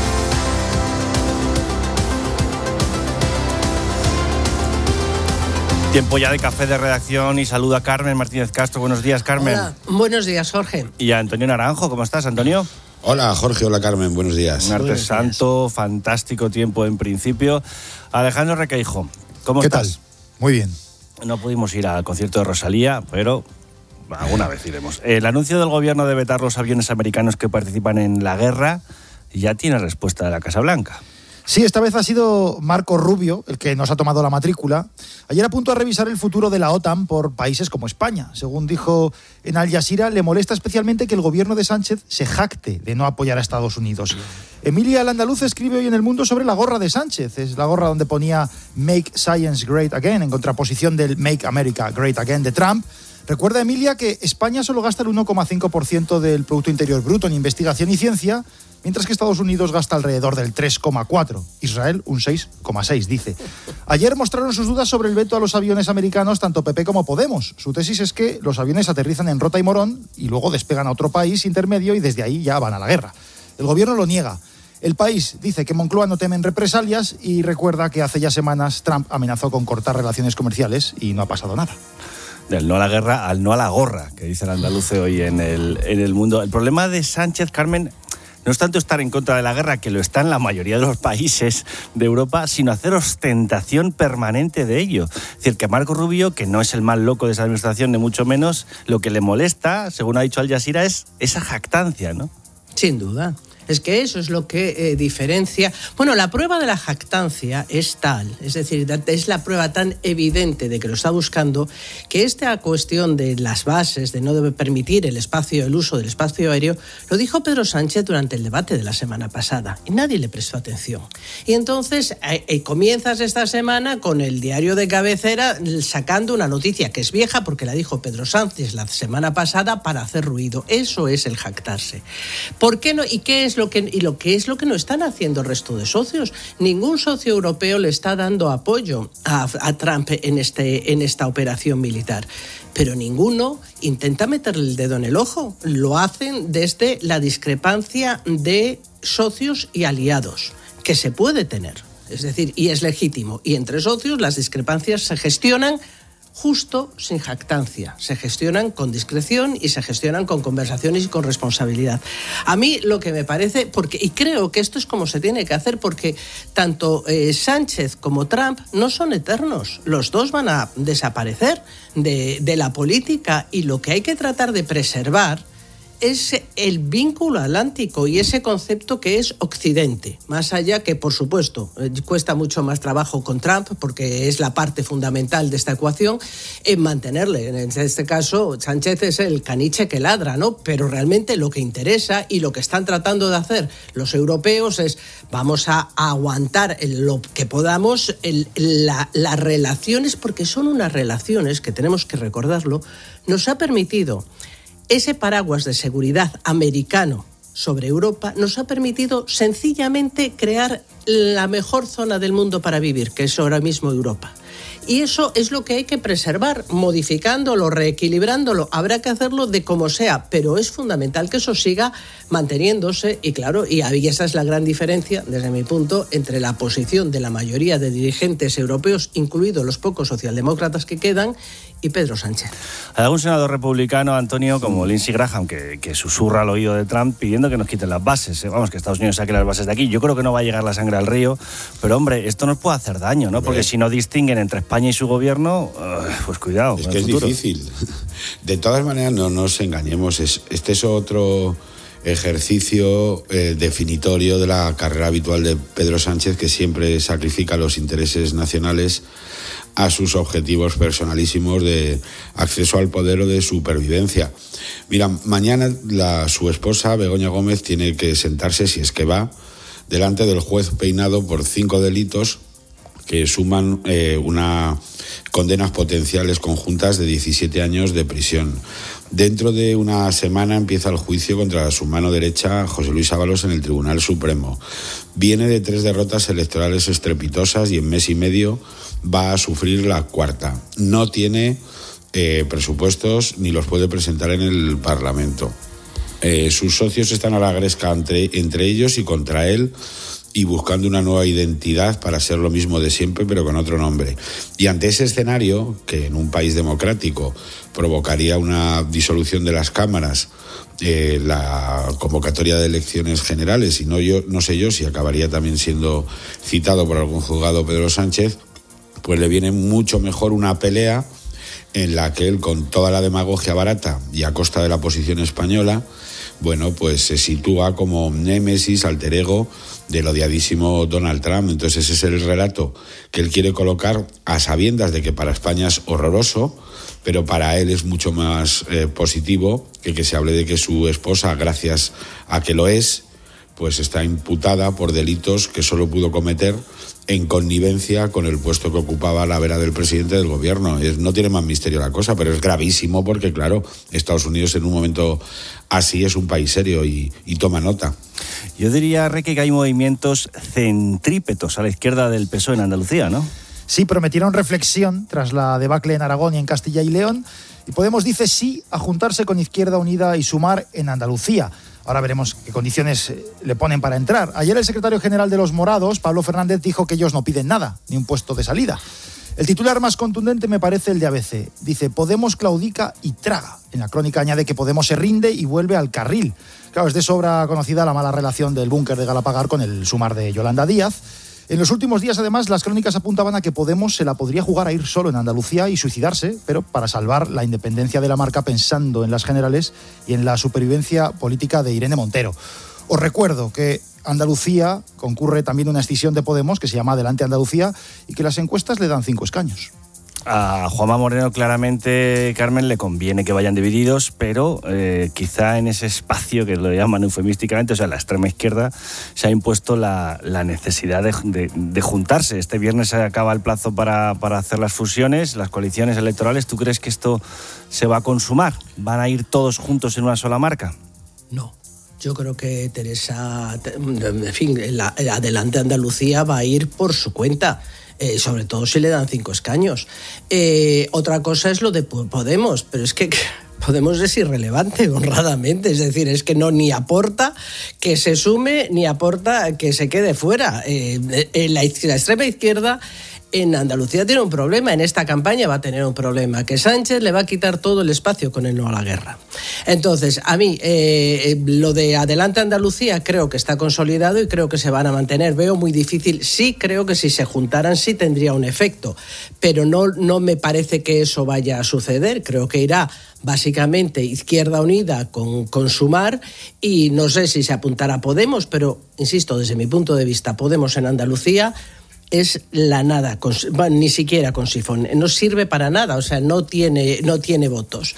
Tiempo ya de café de redacción y saludo a Carmen Martínez Castro. Buenos días, Carmen. Hola, buenos días, Jorge. Y a Antonio Naranjo. ¿Cómo estás, Antonio? Hola, Jorge. Hola, Carmen. Buenos días. Martes santo, fantástico tiempo en principio. Alejandro Requeijo, ¿cómo ¿Qué estás? tal? Muy bien. No pudimos ir al concierto de Rosalía, pero alguna vez iremos. El anuncio del gobierno de vetar los aviones americanos que participan en la guerra ya tiene respuesta de la Casa Blanca. Sí, esta vez ha sido Marco Rubio el que nos ha tomado la matrícula. Ayer apuntó a revisar el futuro de la OTAN por países como España. Según dijo en Al Jazeera, le molesta especialmente que el gobierno de Sánchez se jacte de no apoyar a Estados Unidos. Emilia Landaluz escribe hoy en El Mundo sobre la gorra de Sánchez. Es la gorra donde ponía Make Science Great Again, en contraposición del Make America Great Again de Trump. Recuerda, Emilia, que España solo gasta el uno coma cinco por ciento del Producto Interior Bruto en investigación y ciencia, mientras que Estados Unidos gasta alrededor del tres coma cuatro. Israel un seis coma seis, dice. Ayer mostraron sus dudas sobre el veto a los aviones americanos tanto P P como Podemos. Su tesis es que los aviones aterrizan en Rota y Morón y luego despegan a otro país intermedio y desde ahí ya van a la guerra. El gobierno lo niega. El País dice que Moncloa no temen represalias y recuerda que hace ya semanas Trump amenazó con cortar relaciones comerciales y no ha pasado nada. Del no a la guerra al no a la gorra, que dice el andaluce hoy en el, en el Mundo. El problema de Sánchez, Carmen, no es tanto estar en contra de la guerra, que lo está en la mayoría de los países de Europa, sino hacer ostentación permanente de ello. Es decir, que Marco Rubio, que no es el más loco de esa administración, ni mucho menos, lo que le molesta, según ha dicho Al Jazeera, es esa jactancia, ¿no? Sin duda. Es que eso es lo que eh, diferencia... Bueno, la prueba de la jactancia es tal, es decir, es la prueba tan evidente de que lo está buscando, que esta cuestión de las bases, de no debe permitir el espacio, el uso del espacio aéreo, lo dijo Pedro Sánchez durante el debate de la semana pasada y nadie le prestó atención. Y entonces eh, eh, comienzas esta semana con el diario de cabecera sacando una noticia que es vieja porque la dijo Pedro Sánchez la semana pasada para hacer ruido. Eso es el jactarse. ¿Por qué no? ¿Y qué es es lo que y lo que es lo que no están haciendo el resto de socios. Ningún socio europeo le está dando apoyo a, a Trump en este en esta operación militar, pero ninguno intenta meterle el dedo en el ojo. Lo hacen desde la discrepancia de socios y aliados, que se puede tener, es decir, y es legítimo. Y entre socios las discrepancias se gestionan justo sin jactancia, se gestionan con discreción y se gestionan con conversaciones y con responsabilidad. A mí lo que me parece, porque y creo que esto es como se tiene que hacer, porque tanto eh, Sánchez como Trump no son eternos, los dos van a desaparecer de, de la política, y lo que hay que tratar de preservar es el vínculo atlántico y ese concepto que es Occidente, más allá que, por supuesto, cuesta mucho más trabajo con Trump porque es la parte fundamental de esta ecuación, en mantenerle. En este caso, Sánchez es el caniche que ladra, ¿no? Pero realmente lo que interesa y lo que están tratando de hacer los europeos es vamos a aguantar lo que podamos el, la, las relaciones, porque son unas relaciones que tenemos que recordarlo, nos ha permitido ese paraguas de seguridad americano sobre Europa, nos ha permitido sencillamente crear la mejor zona del mundo para vivir, que es ahora mismo Europa. Y eso es lo que hay que preservar, modificándolo, reequilibrándolo. Habrá que hacerlo de como sea, pero es fundamental que eso siga manteniéndose. Y claro, y esa es la gran diferencia, desde mi punto, entre la posición de la mayoría de dirigentes europeos, incluidos los pocos socialdemócratas que quedan, y Pedro Sánchez. Hay algún senador republicano, Antonio, como Lindsey Graham, que, que susurra al oído de Trump pidiendo que nos quiten las bases. Vamos, que Estados Unidos saque las bases de aquí. Yo creo que no va a llegar la sangre al río, pero hombre, esto nos puede hacer daño, ¿no? Porque si no distinguen entre España y su gobierno, pues cuidado. Es que es difícil. De todas maneras, no nos engañemos. Es, este es otro ejercicio eh, definitorio de la carrera habitual de Pedro Sánchez, que siempre sacrifica los intereses nacionales a sus objetivos personalísimos de acceso al poder o de supervivencia. Mira, mañana la, su esposa, Begoña Gómez, tiene que sentarse, si es que va, delante del juez Peinado por cinco delitos que suman eh, una condenas potenciales conjuntas de diecisiete años de prisión. Dentro de una semana empieza el juicio contra su mano derecha, José Luis Ábalos, en el Tribunal Supremo. Viene de tres derrotas electorales estrepitosas y en mes y medio va a sufrir la cuarta. No tiene eh, presupuestos ni los puede presentar en el Parlamento. Eh, sus socios están a la gresca entre, entre ellos y contra él, y buscando una nueva identidad para ser lo mismo de siempre, pero con otro nombre. Y ante ese escenario, que en un país democrático provocaría una disolución de las cámaras, eh, la convocatoria de elecciones generales, y no, yo, no sé yo si acabaría también siendo citado por algún juzgado Pedro Sánchez, pues le viene mucho mejor una pelea en la que él, con toda la demagogia barata y a costa de la posición española, bueno, pues se sitúa como némesis, alter ego del odiadísimo Donald Trump. Entonces ese es el relato que él quiere colocar, a sabiendas de que para España es horroroso, pero para él es mucho más eh, positivo que que se hable de que su esposa, gracias a que lo es, pues está imputada por delitos que solo pudo cometer en connivencia con el puesto que ocupaba a la vera del presidente del gobierno. Es, no tiene más misterio la cosa, pero es gravísimo porque, claro, Estados Unidos en un momento así es un país serio y, y toma nota. Yo diría, Reque, que hay movimientos centrípetos a la izquierda del P S O E en Andalucía, ¿no? Sí, prometieron reflexión tras la debacle en Aragón y en Castilla y León, y Podemos dice sí a juntarse con Izquierda Unida y Sumar en Andalucía. Ahora veremos qué condiciones le ponen para entrar. Ayer el secretario general de los Morados, Pablo Fernández, dijo que ellos no piden nada, ni un puesto de salida. El titular más contundente me parece el de A B C. Dice, Podemos claudica y traga. En la crónica añade que Podemos se rinde y vuelve al carril. Claro, es de sobra conocida la mala relación del búnker de Galapagar con el Sumar de Yolanda Díaz. En los últimos días, además, las crónicas apuntaban a que Podemos se la podría jugar a ir solo en Andalucía y suicidarse, pero para salvar la independencia de la marca, pensando en las generales y en la supervivencia política de Irene Montero. Os recuerdo que Andalucía concurre también una escisión de Podemos que se llama Adelante Andalucía y que las encuestas le dan cinco escaños. A Juanma Moreno, claramente, Carmen, le conviene que vayan divididos, pero eh, quizá en ese espacio que lo llaman eufemísticamente, o sea, la extrema izquierda, se ha impuesto la, la necesidad de, de, de juntarse. Este viernes se acaba el plazo para, para hacer las fusiones, las coaliciones electorales. ¿Tú crees que esto se va a consumar? ¿Van a ir todos juntos en una sola marca? No. Yo creo que Teresa, en fin, la, Adelante Andalucía va a ir por su cuenta. Eh, sobre todo si le dan cinco escaños. Eh, otra cosa es lo de Podemos, pero es que Podemos es irrelevante, honradamente, es decir, es que no ni aporta que se sume, ni aporta que se quede fuera. Eh, eh, la, la extrema izquierda en Andalucía tiene un problema, en esta campaña va a tener un problema, que Sánchez le va a quitar todo el espacio con el no a la guerra. Entonces, a mí, eh, lo de Adelante Andalucía creo que está consolidado y creo que se van a mantener. Veo muy difícil, sí creo que si se juntaran sí tendría un efecto, pero no, no me parece que eso vaya a suceder. Creo que irá básicamente Izquierda Unida con, con Sumar, y no sé si se apuntará a Podemos, pero, insisto, desde mi punto de vista, Podemos en Andalucía es la nada, con, bueno, ni siquiera con sifón, no sirve para nada, o sea, no tiene, no tiene votos.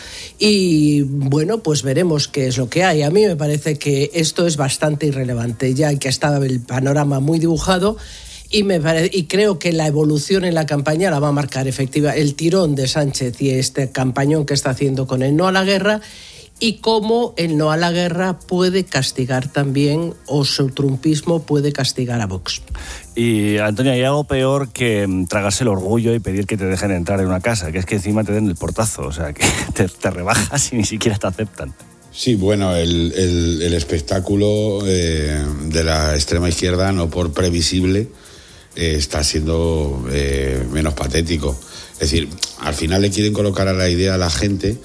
Y bueno, pues veremos qué es lo que hay. A mí me parece que esto es bastante irrelevante, ya que está el panorama muy dibujado, y, me pare, y creo que la evolución en la campaña la va a marcar efectiva el tirón de Sánchez y este campañón que está haciendo con el no a la guerra, y cómo el no a la guerra puede castigar también, o su trumpismo puede castigar a Vox. Y, Antonio, hay algo peor que tragarse el orgullo y pedir que te dejen entrar en una casa, que es que encima te den el portazo, o sea, que te, te rebajas y ni siquiera te aceptan. Sí, bueno, el, el, el espectáculo eh, de la extrema izquierda, no por previsible, eh, está siendo eh, menos patético. Es decir, al final le quieren colocar a la idea a la gente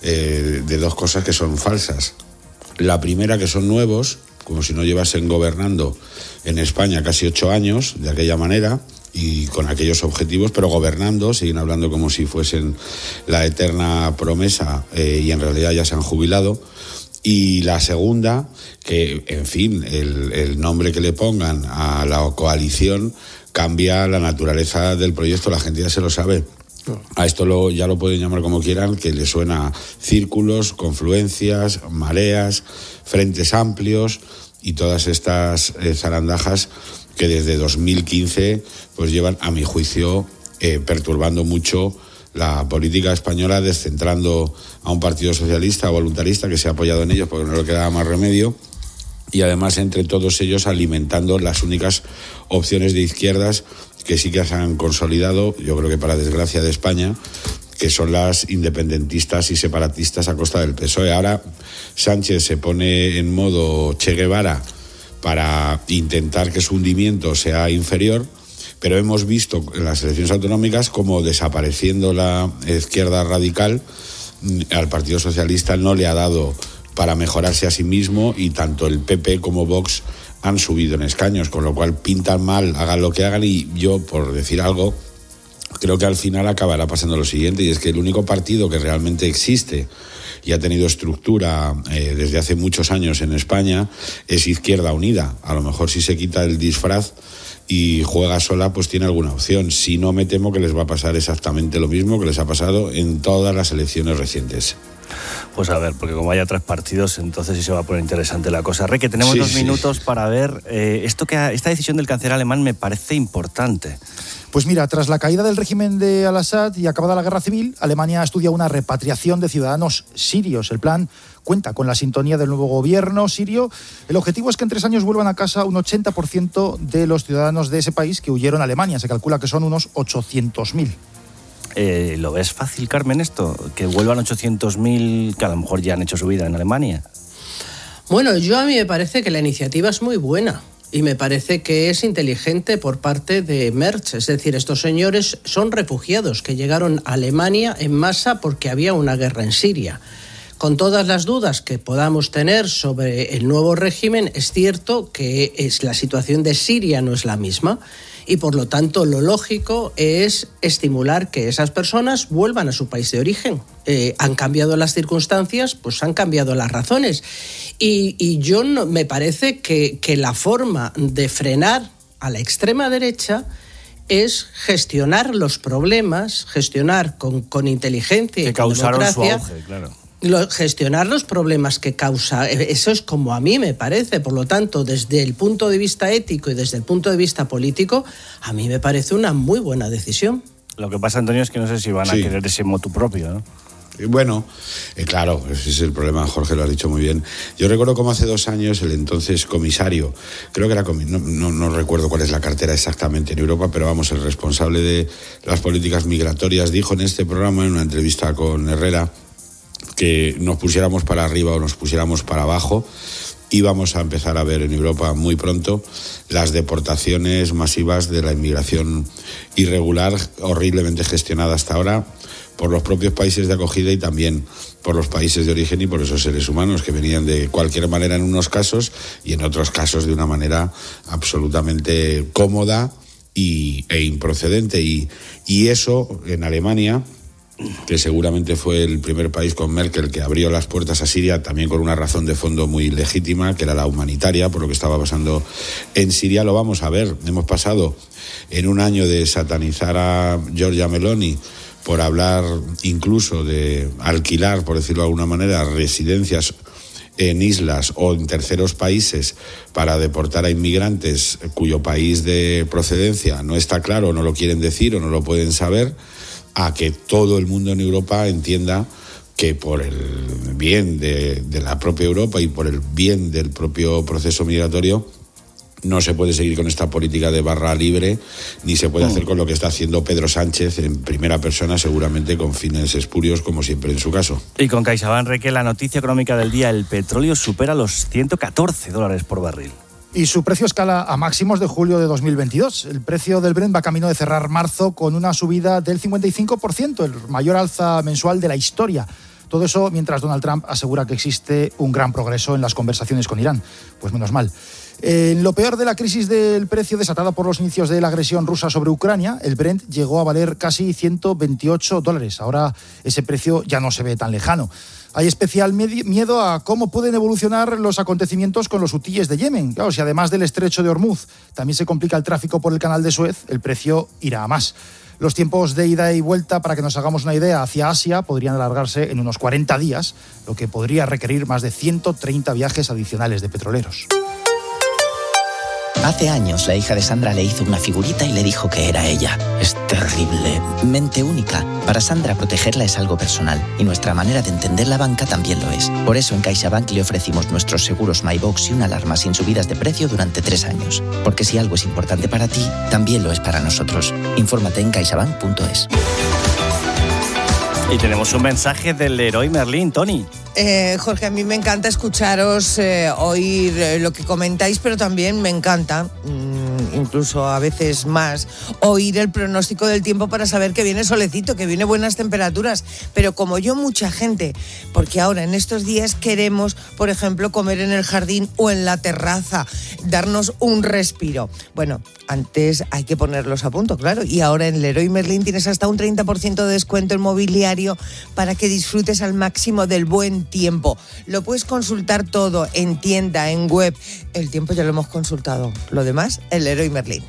Eh, de dos cosas que son falsas. La primera, que son nuevos, como si no llevasen gobernando en España casi ocho años, de aquella manera, y con aquellos objetivos, pero gobernando, siguen hablando como si fuesen la eterna promesa, eh, y en realidad ya se han jubilado. Y la segunda, que, en fin, el, el nombre que le pongan a la coalición cambia la naturaleza del proyecto, la gente ya se lo sabe. A esto lo, ya lo pueden llamar como quieran, que le suena círculos, confluencias, mareas, frentes amplios y todas estas eh, zarandajas que desde dos mil quince pues llevan, a mi juicio, eh, perturbando mucho la política española, descentrando a un partido socialista voluntarista que se ha apoyado en ellos porque no le quedaba más remedio, y además entre todos ellos alimentando las únicas opciones de izquierdas que sí que se han consolidado, yo creo que para desgracia de España, que son las independentistas y separatistas a costa del P S O E. Ahora Sánchez se pone en modo Che Guevara para intentar que su hundimiento sea inferior, pero hemos visto en las elecciones autonómicas como desapareciendo la izquierda radical, al Partido Socialista no le ha dado para mejorarse a sí mismo, y tanto el P P como Vox han subido en escaños, con lo cual pintan mal, hagan lo que hagan, y yo, por decir algo, creo que al final acabará pasando lo siguiente, y es que el único partido que realmente existe y ha tenido estructura eh, desde hace muchos años en España es Izquierda Unida. A lo mejor si se quita el disfraz y juega sola, pues tiene alguna opción. Si no, me temo que les va a pasar exactamente lo mismo que les ha pasado en todas las elecciones recientes. Pues a ver, porque como haya tres partidos, entonces sí se va a poner interesante la cosa. Rey, que tenemos sí, dos sí. minutos para ver eh, esto que ha, esta decisión del canciller alemán me parece importante. Pues mira, tras la caída del régimen de Al-Assad y acabada la guerra civil, Alemania estudia una repatriación de ciudadanos sirios. El plan cuenta con la sintonía del nuevo gobierno sirio. El objetivo es que en tres años vuelvan a casa un ochenta por ciento de los ciudadanos de ese país que huyeron a Alemania. Se calcula que son unos ochocientos mil. Eh, ¿Lo ves fácil, Carmen, esto? Que vuelvan ochocientos mil que a lo mejor ya han hecho su vida en Alemania. Bueno, yo a mí me parece que la iniciativa es muy buena. Y me parece que es inteligente por parte de Merz. Es decir, estos señores son refugiados que llegaron a Alemania en masa porque había una guerra en Siria. Con todas las dudas que podamos tener sobre el nuevo régimen, es cierto que es, la situación de Siria no es la misma. Y por lo tanto lo lógico es estimular que esas personas vuelvan a su país de origen. Eh, han cambiado las circunstancias, pues han cambiado las razones. Y, y yo no, me parece que, que la forma de frenar a la extrema derecha es gestionar los problemas, gestionar con, con inteligencia que y con causaron democracia, su auge, claro. Lo, gestionar los problemas que causa, eso es como a mí me parece. Por lo tanto, desde el punto de vista ético y desde el punto de vista político, a mí me parece una muy buena decisión. Lo que pasa, Antonio, es que no sé si van sí. a querer ese motu propio, ¿no? Bueno, eh, claro, ese es el problema, Jorge lo ha dicho muy bien. Yo recuerdo como hace dos años el entonces comisario, creo que era, comis- no, no, no recuerdo cuál es la cartera exactamente en Europa, pero vamos, el responsable de las políticas migratorias dijo en este programa, en una entrevista con Herrera, que nos pusiéramos para arriba o nos pusiéramos para abajo, íbamos a empezar a ver en Europa muy pronto las deportaciones masivas de la inmigración irregular, horriblemente gestionada hasta ahora por los propios países de acogida y también por los países de origen y por esos seres humanos que venían de cualquier manera en unos casos y en otros casos de una manera absolutamente cómoda y, e improcedente. Y, y eso en Alemania, que seguramente fue el primer país con Merkel que abrió las puertas a Siria, también con una razón de fondo muy legítima, que era la humanitaria, por lo que estaba pasando en Siria, lo vamos a ver. Hemos pasado en un año de satanizar a Giorgia Meloni por hablar incluso de alquilar, por decirlo de alguna manera, residencias en islas o en terceros países para deportar a inmigrantes cuyo país de procedencia no está claro, no lo quieren decir o no lo pueden saber, a que todo el mundo en Europa entienda que por el bien de, de la propia Europa y por el bien del propio proceso migratorio no se puede seguir con esta política de barra libre, ni se puede hacer con lo que está haciendo Pedro Sánchez en primera persona, seguramente con fines espurios, como siempre en su caso. Y con CaixaBank, Reque, la noticia económica del día, el petróleo supera los ciento catorce dólares por barril. Y su precio escala a máximos de julio de dos mil veintidós. El precio del Brent va camino de cerrar marzo con una subida del cincuenta y cinco por ciento, el mayor alza mensual de la historia. Todo eso mientras Donald Trump asegura que existe un gran progreso en las conversaciones con Irán. Pues menos mal. En lo peor de la crisis del precio desatada por los inicios de la agresión rusa sobre Ucrania, el Brent llegó a valer casi ciento veintiocho dólares. Ahora ese precio ya no se ve tan lejano. Hay especial miedo a cómo pueden evolucionar los acontecimientos con los hutíes de Yemen. Claro, si además del estrecho de Hormuz también se complica el tráfico por el canal de Suez, el precio irá a más. Los tiempos de ida y vuelta, para que nos hagamos una idea, hacia Asia podrían alargarse en unos cuarenta días, lo que podría requerir más de ciento treinta viajes adicionales de petroleros. Hace años la hija de Sandra le hizo una figurita y le dijo que era ella. Es terrible. Mente única. Para Sandra protegerla es algo personal y nuestra manera de entender la banca también lo es. Por eso en CaixaBank le ofrecimos nuestros seguros MyBox y una alarma sin subidas de precio durante tres años. Porque si algo es importante para ti, también lo es para nosotros. Infórmate en caixabank punto es. Y tenemos un mensaje del Leroy Merlin, Tony. Eh, Jorge, a mí me encanta escucharos, eh, oír eh, lo que comentáis, pero también me encanta, mmm, incluso a veces más, oír el pronóstico del tiempo para saber que viene solecito, que viene buenas temperaturas. Pero como yo, mucha gente, porque ahora en estos días queremos, por ejemplo, comer en el jardín o en la terraza, darnos un respiro. Bueno, antes hay que ponerlos a punto, claro. Y ahora en Leroy Merlin tienes hasta un treinta por ciento de descuento en mobiliario para que disfrutes al máximo del buen tiempo. Lo puedes consultar todo en tienda, en web. El tiempo ya lo hemos consultado. Lo demás, en Leroy Merlin.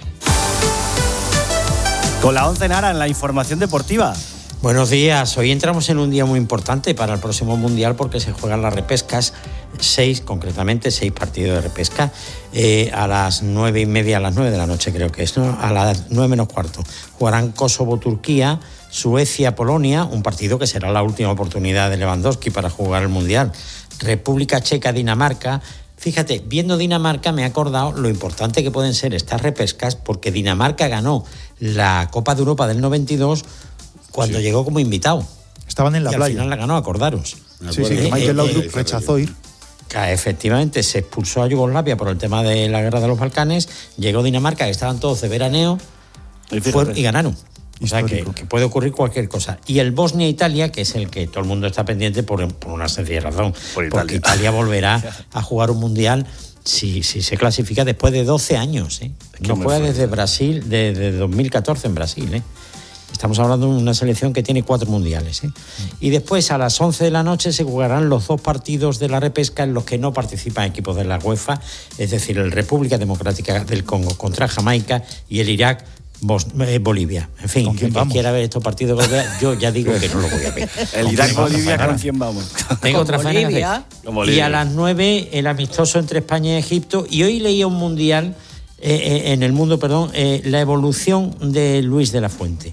Con la once Nara en la información deportiva. Buenos días. Hoy entramos en un día muy importante para el próximo Mundial porque se juegan las repescas, seis, concretamente seis partidos de repesca, eh, a las nueve y media, a las nueve de la noche creo que es, ¿no? A las nueve menos cuarto. Jugarán Kosovo-Turquía, Suecia-Polonia, un partido que será la última oportunidad de Lewandowski para jugar el Mundial. República Checa-Dinamarca. Fíjate, viendo Dinamarca me he acordado lo importante que pueden ser estas repescas porque Dinamarca ganó la Copa de Europa del noventa y dos cuando sí. llegó como invitado. Estaban en la y playa. al final la ganó, acordaros. Sí, sí, que Michael Laudrup rechazó ir. Efectivamente, se expulsó a Yugoslavia por el tema de la guerra de los Balcanes, llegó Dinamarca, que estaban todos de veraneo, y, fue, y ganaron. O sea, que, que puede ocurrir cualquier cosa. Y el Bosnia-Italia, que es el que todo el mundo está pendiente por, por una sencilla razón, por Italia. Porque Italia volverá a jugar un Mundial si, si se clasifica después de doce años. ¿eh? No juega desde Brasil, desde dos mil catorce en Brasil. ¿eh? Estamos hablando de una selección que tiene cuatro mundiales. ¿eh? Y después, a las once de la noche, se jugarán los dos partidos de la repesca en los que no participan equipos de la UEFA, es decir, el República Democrática del Congo contra Jamaica y el Irak Bos- eh, Bolivia. En fin, quien quiera ver estos partidos, yo ya digo que no lo voy a ver. El Irak-Bolivia, ¿con quién vamos? Tengo otra faena. Y a las nueve, el amistoso entre España y Egipto. Y hoy leía un mundial, eh, eh, en el mundo, perdón, eh, la evolución de Luis de la Fuente.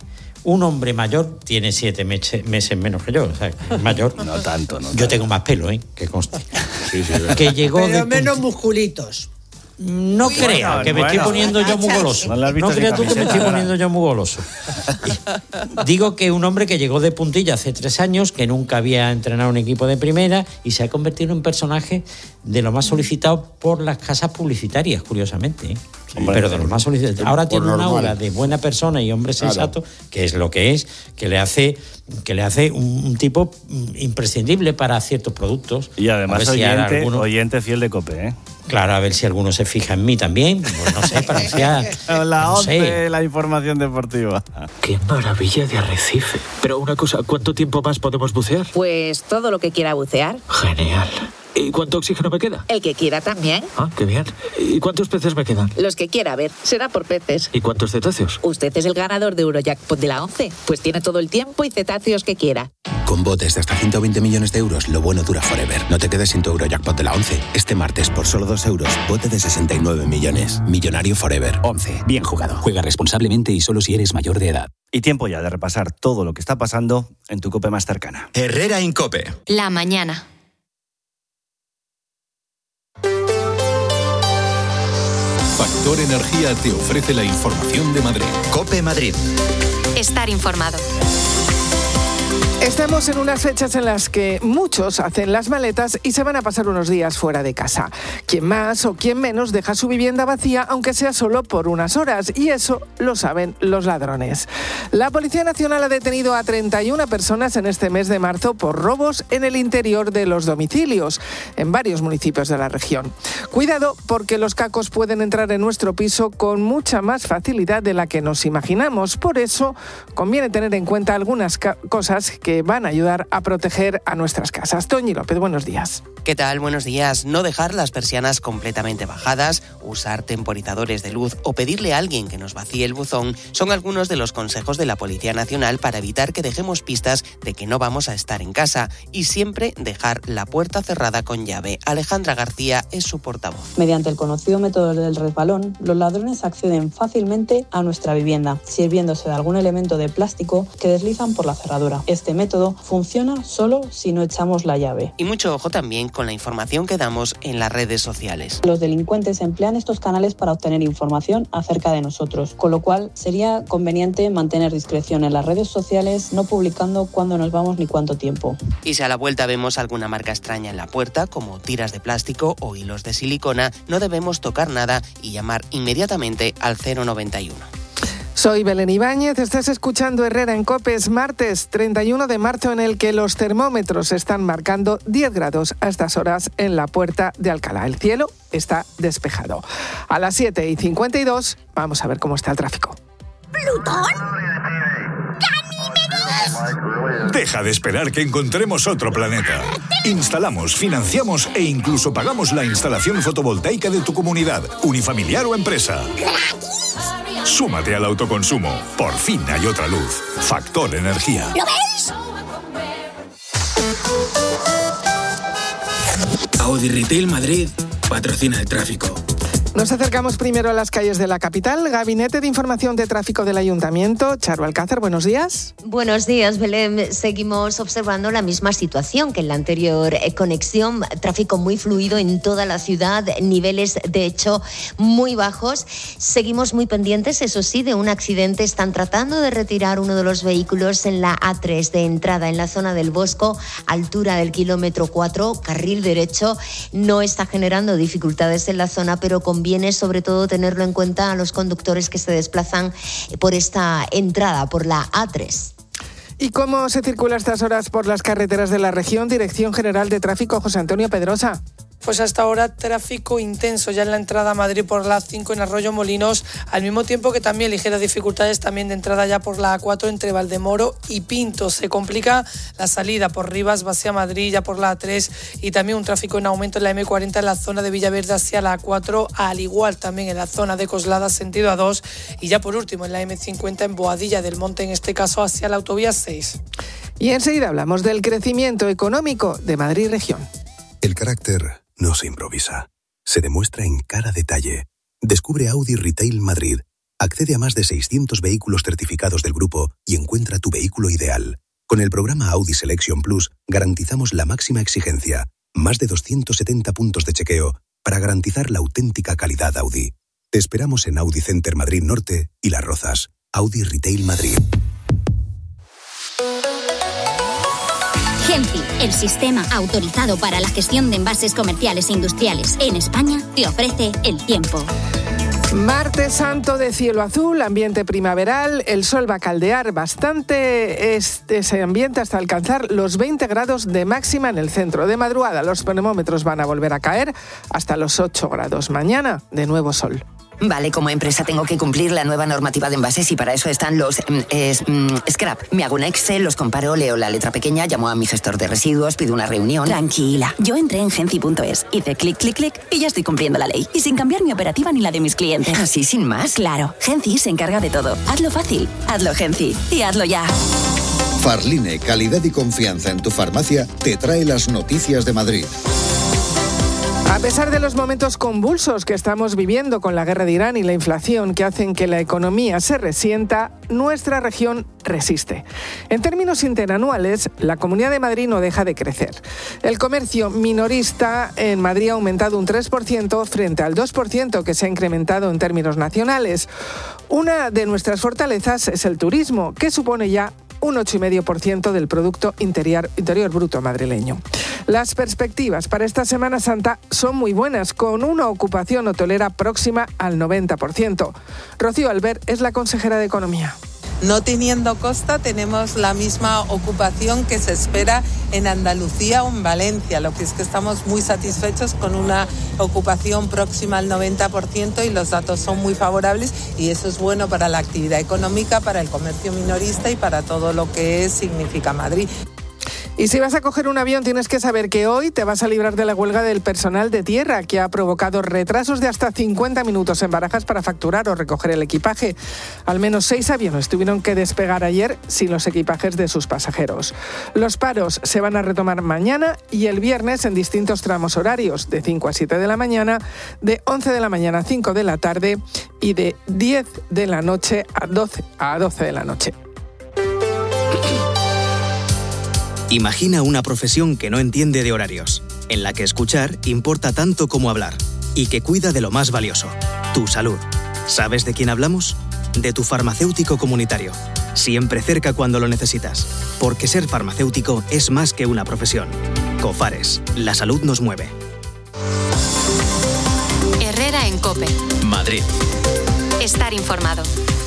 un hombre mayor tiene siete meche- meses menos que yo, o sea, es mayor. No tanto, no. Yo tanto. tengo más pelo, ¿eh? Que conste. Sí, sí, que llegó Pero de menos musculitos. No Muy crea bueno, que me bueno. estoy poniendo yo muy goloso. No la has visto No sin creas tú que me camiseta, estoy ¿verdad? poniendo yo muy goloso. Digo que un hombre que llegó de puntilla hace tres años, que nunca había entrenado un equipo de primera y se ha convertido en un personaje de lo más solicitado por las casas publicitarias, curiosamente. ¿eh? Hombre, Pero de los más solicitados. Ahora por tiene un normal. aura de buena persona y hombre Claro. sensato, que es lo que es, que le hace, que le hace un, un tipo imprescindible para ciertos productos. Y A además ver si ahora oyente, alguno- oyente fiel de COPE, ¿eh? Claro, a ver si alguno se fija en mí también. Pues no sé, para que sea. La no sé. once, la información deportiva. ¡Qué maravilla de arrecife! Pero una cosa, ¿cuánto tiempo más podemos bucear? Pues todo lo que quiera bucear. Genial. ¿Y cuánto oxígeno me queda? El que quiera también. Ah, qué bien. ¿Y cuántos peces me quedan? Los que quiera ver. Será por peces. ¿Y cuántos cetáceos? Usted es el ganador de Eurojackpot de la once. Pues tiene todo el tiempo y cetáceos que quiera. Con botes de hasta ciento veinte millones de euros, lo bueno dura forever. No te quedes sin tu Eurojackpot de la once. Este martes, por solo dos euros, bote de sesenta y nueve millones. Millonario forever. once. Bien jugado. Juega responsablemente y solo si eres mayor de edad. Y tiempo ya de repasar todo lo que está pasando en tu COPE más cercana. Herrera Incope. La mañana. Factor Energía te ofrece la información de Madrid. Cope Madrid. Estar informado. Estamos en unas fechas en las que muchos hacen las maletas y se van a pasar unos días fuera de casa. Quien más o quien menos deja su vivienda vacía, aunque sea solo por unas horas, y eso lo saben los ladrones. La Policía Nacional ha detenido a treinta y una personas en este mes de marzo por robos en el interior de los domicilios, en varios municipios de la región. Cuidado, porque los cacos pueden entrar en nuestro piso con mucha más facilidad de la que nos imaginamos. Por eso, conviene tener en cuenta algunas ca- cosas que van a ayudar a proteger a nuestras casas. Toñi López, buenos días. ¿Qué tal? Buenos días. No dejar las persianas completamente bajadas, usar temporizadores de luz o pedirle a alguien que nos vacíe el buzón son algunos de los consejos de la Policía Nacional para evitar que dejemos pistas de que no vamos a estar en casa, y siempre dejar la puerta cerrada con llave. Alejandra García es su portavoz. Mediante el conocido método del resbalón, los ladrones acceden fácilmente a nuestra vivienda, sirviéndose de algún elemento de plástico que deslizan por la cerradura. Este método funciona solo si no echamos la llave. Y mucho ojo también con la información que damos en las redes sociales. Los delincuentes emplean estos canales para obtener información acerca de nosotros, con lo cual sería conveniente mantener discreción en las redes sociales, no publicando cuándo nos vamos ni cuánto tiempo. Y si a la vuelta vemos alguna marca extraña en la puerta, como tiras de plástico o hilos de silicona, no debemos tocar nada y llamar inmediatamente al cero noventa y uno. Soy Belén Ibáñez, estás escuchando Herrera en COPE. Es martes treinta y uno de marzo, en el que los termómetros están marcando diez grados a estas horas en la Puerta de Alcalá. El cielo está despejado. A las siete y cincuenta y dos vamos a ver cómo está el tráfico. ¿Plutón? Deja de esperar que encontremos otro planeta. Instalamos, financiamos e incluso pagamos la instalación fotovoltaica de tu comunidad, unifamiliar o empresa. Súmate al autoconsumo. Por fin hay otra luz. Factor Energía. ¿Lo veis? Audi Retail Madrid patrocina el tráfico. Nos acercamos primero a las calles de la capital. Gabinete de Información de Tráfico del Ayuntamiento. Charo Alcázar, buenos días. Buenos días, Belén. Seguimos observando la misma situación que en la anterior conexión. Tráfico muy fluido en toda la ciudad, niveles de hecho muy bajos. Seguimos muy pendientes, eso sí, de un accidente. Están tratando de retirar uno de los vehículos en la A tres de entrada en la zona del Bosco, altura del kilómetro cuatro, carril derecho. No está generando dificultades en la zona, pero con Conviene sobre todo tenerlo en cuenta a los conductores que se desplazan por esta entrada, por la A tres. ¿Y cómo se circula a estas horas por las carreteras de la región? Dirección General de Tráfico, José Antonio Pedrosa. Pues hasta ahora tráfico intenso ya en la entrada a Madrid por la A cinco en Arroyo Molinos, al mismo tiempo que también ligeras dificultades también de entrada ya por la A cuatro entre Valdemoro y Pinto. Se complica la salida por Rivas hacia Madrid ya por la A tres, y también un tráfico en aumento en la eme cuarenta en la zona de Villaverde hacia la A cuatro, al igual también en la zona de Coslada sentido A dos, y ya por último en la eme cincuenta en Boadilla del Monte, en este caso hacia la autovía seis. Y enseguida hablamos del crecimiento económico de Madrid región. El carácter no se improvisa, se demuestra en cada detalle. Descubre Audi Retail Madrid, Accede a más de seiscientos vehículos certificados del grupo y encuentra tu vehículo ideal. Con el programa Audi Selection Plus garantizamos la máxima exigencia, más de doscientos setenta puntos de chequeo para garantizar la auténtica calidad Audi. Te esperamos en Audi Center Madrid Norte y Las Rozas. Audi Retail Madrid. Genfi, el sistema autorizado para la gestión de envases comerciales e industriales en España, te ofrece el tiempo. Martes Santo de cielo azul, ambiente primaveral, el sol va a caldear bastante este, ese ambiente hasta alcanzar los veinte grados de máxima en el centro. De madrugada los termómetros van a volver a caer hasta los ocho grados. Mañana, de nuevo sol. Vale, como empresa tengo que cumplir la nueva normativa de envases y para eso están los eh, scrap. Me hago un Excel, los comparo, leo la letra pequeña, llamo a mi gestor de residuos, pido una reunión. Tranquila, yo entré en genci punto es, hice clic, clic, clic y ya estoy cumpliendo la ley. Y sin cambiar mi operativa ni la de mis clientes. ¿Así sin más? Claro, Genci se encarga de todo. Hazlo fácil, hazlo Genci y hazlo ya. Farline, calidad y confianza en tu farmacia, te trae las noticias de Madrid. A pesar de los momentos convulsos que estamos viviendo con la guerra de Irán y la inflación que hacen que la economía se resienta, nuestra región resiste. En términos interanuales, la Comunidad de Madrid no deja de crecer. El comercio minorista en Madrid ha aumentado un tres por ciento frente al dos por ciento que se ha incrementado en términos nacionales. Una de nuestras fortalezas es el turismo, que supone ya un ocho coma cinco por ciento del Producto Interior, Interior Bruto madrileño. Las perspectivas para esta Semana Santa son muy buenas, con una ocupación hotelera próxima al noventa por ciento. Rocío Albert es la consejera de Economía. No teniendo costa, tenemos la misma ocupación que se espera en Andalucía o en Valencia, lo que es que estamos muy satisfechos con una ocupación próxima al noventa por ciento y los datos son muy favorables y eso es bueno para la actividad económica, para el comercio minorista y para todo lo que significa Madrid. Y si vas a coger un avión, tienes que saber que hoy te vas a librar de la huelga del personal de tierra, que ha provocado retrasos de hasta cincuenta minutos en Barajas para facturar o recoger el equipaje. Al menos seis aviones tuvieron que despegar ayer sin los equipajes de sus pasajeros. Los paros se van a retomar mañana y el viernes en distintos tramos horarios, de cinco a siete de la mañana, de once de la mañana a cinco de la tarde y de diez de la noche a doce de la noche. Imagina una profesión que no entiende de horarios, en la que escuchar importa tanto como hablar y que cuida de lo más valioso, tu salud. ¿Sabes de quién hablamos? De tu farmacéutico comunitario, siempre cerca cuando lo necesitas, porque ser farmacéutico es más que una profesión. Cofares, la salud nos mueve. Herrera en COPE. Madrid. Estar informado.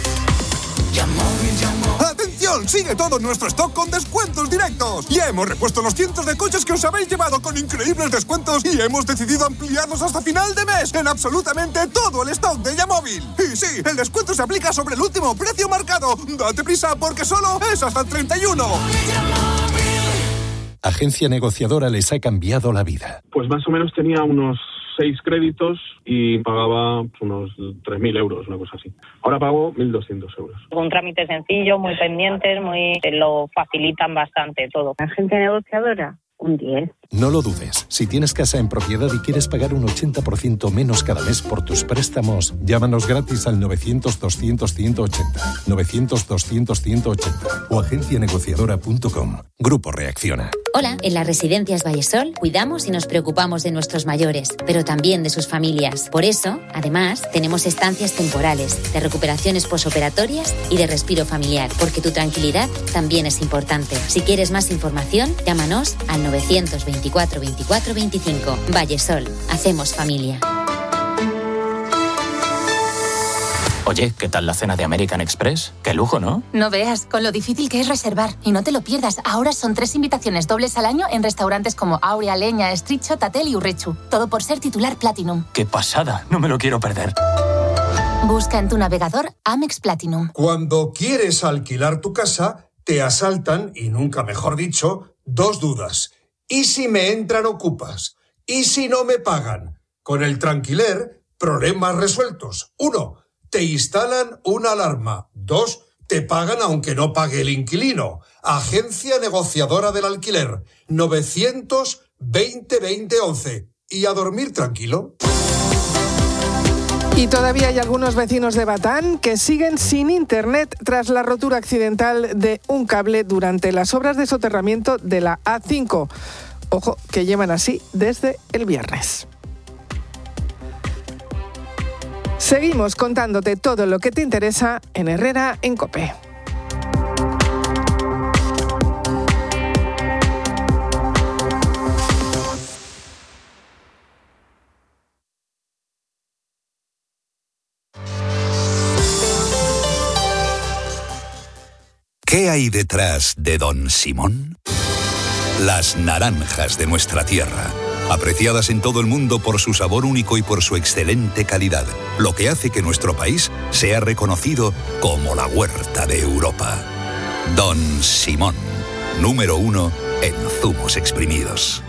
¡Atención! Sigue todo nuestro stock con descuentos directos. Ya hemos repuesto los cientos de coches que os habéis llevado con increíbles descuentos y hemos decidido ampliarlos hasta final de mes en absolutamente todo el stock de Yamóvil. Y sí, el descuento se aplica sobre el último precio marcado. Date prisa porque solo es hasta el treinta y uno. Agencia negociadora les ha cambiado la vida. Pues más o menos tenía unos seis créditos y pagaba unos tres mil euros, una cosa así. Ahora pago mil doscientos euros. Un trámite sencillo, muy pendientes, muy lo facilitan bastante todo. Agencia negociadora, un diez. No lo dudes. Si tienes casa en propiedad y quieres pagar un ochenta por ciento menos cada mes por tus préstamos, llámanos gratis al novecientos doscientos ciento ochenta, novecientos doscientos ciento ochenta o agencia negociadora punto com. Grupo Reacciona. Hola, en las residencias Vallesol cuidamos y nos preocupamos de nuestros mayores, pero también de sus familias. Por eso, además, tenemos estancias temporales, de recuperaciones posoperatorias y de respiro familiar, porque tu tranquilidad también es importante. Si quieres más información, llámanos al novecientos veinticuatro veinticuatro veinticinco. Vallesol, hacemos familia. Oye, ¿qué tal la cena de American Express? ¡Qué lujo!, ¿no? No veas, con lo difícil que es reservar. Y no te lo pierdas, ahora son tres invitaciones dobles al año en restaurantes como Aurea, Leña, Estricho, Tatel y Urrechu. Todo por ser titular Platinum. ¡Qué pasada! No me lo quiero perder. Busca en tu navegador Amex Platinum. Cuando quieres alquilar tu casa, te asaltan, y nunca mejor dicho, dos dudas. ¿Y si me entran ocupas? ¿Y si no me pagan? Con el Tranquiler, problemas resueltos. Uno, te instalan una alarma. Dos, te pagan aunque no pague el inquilino. Agencia negociadora del alquiler. novecientos veinte veinte once. Y a dormir tranquilo. Y todavía hay algunos vecinos de Batán que siguen sin internet tras la rotura accidental de un cable durante las obras de soterramiento de la A cinco. Ojo, que llevan así desde el viernes. Seguimos contándote todo lo que te interesa en Herrera en COPE. ¿Qué hay detrás de Don Simón? Las naranjas de nuestra tierra, apreciadas en todo el mundo por su sabor único y por su excelente calidad, lo que hace que nuestro país sea reconocido como la huerta de Europa. Don Simón, número uno en zumos exprimidos.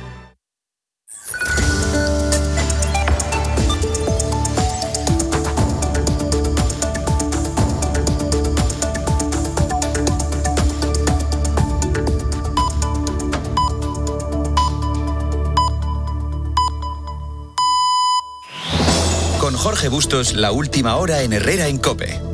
Con Jorge Bustos, la última hora en Herrera en COPE.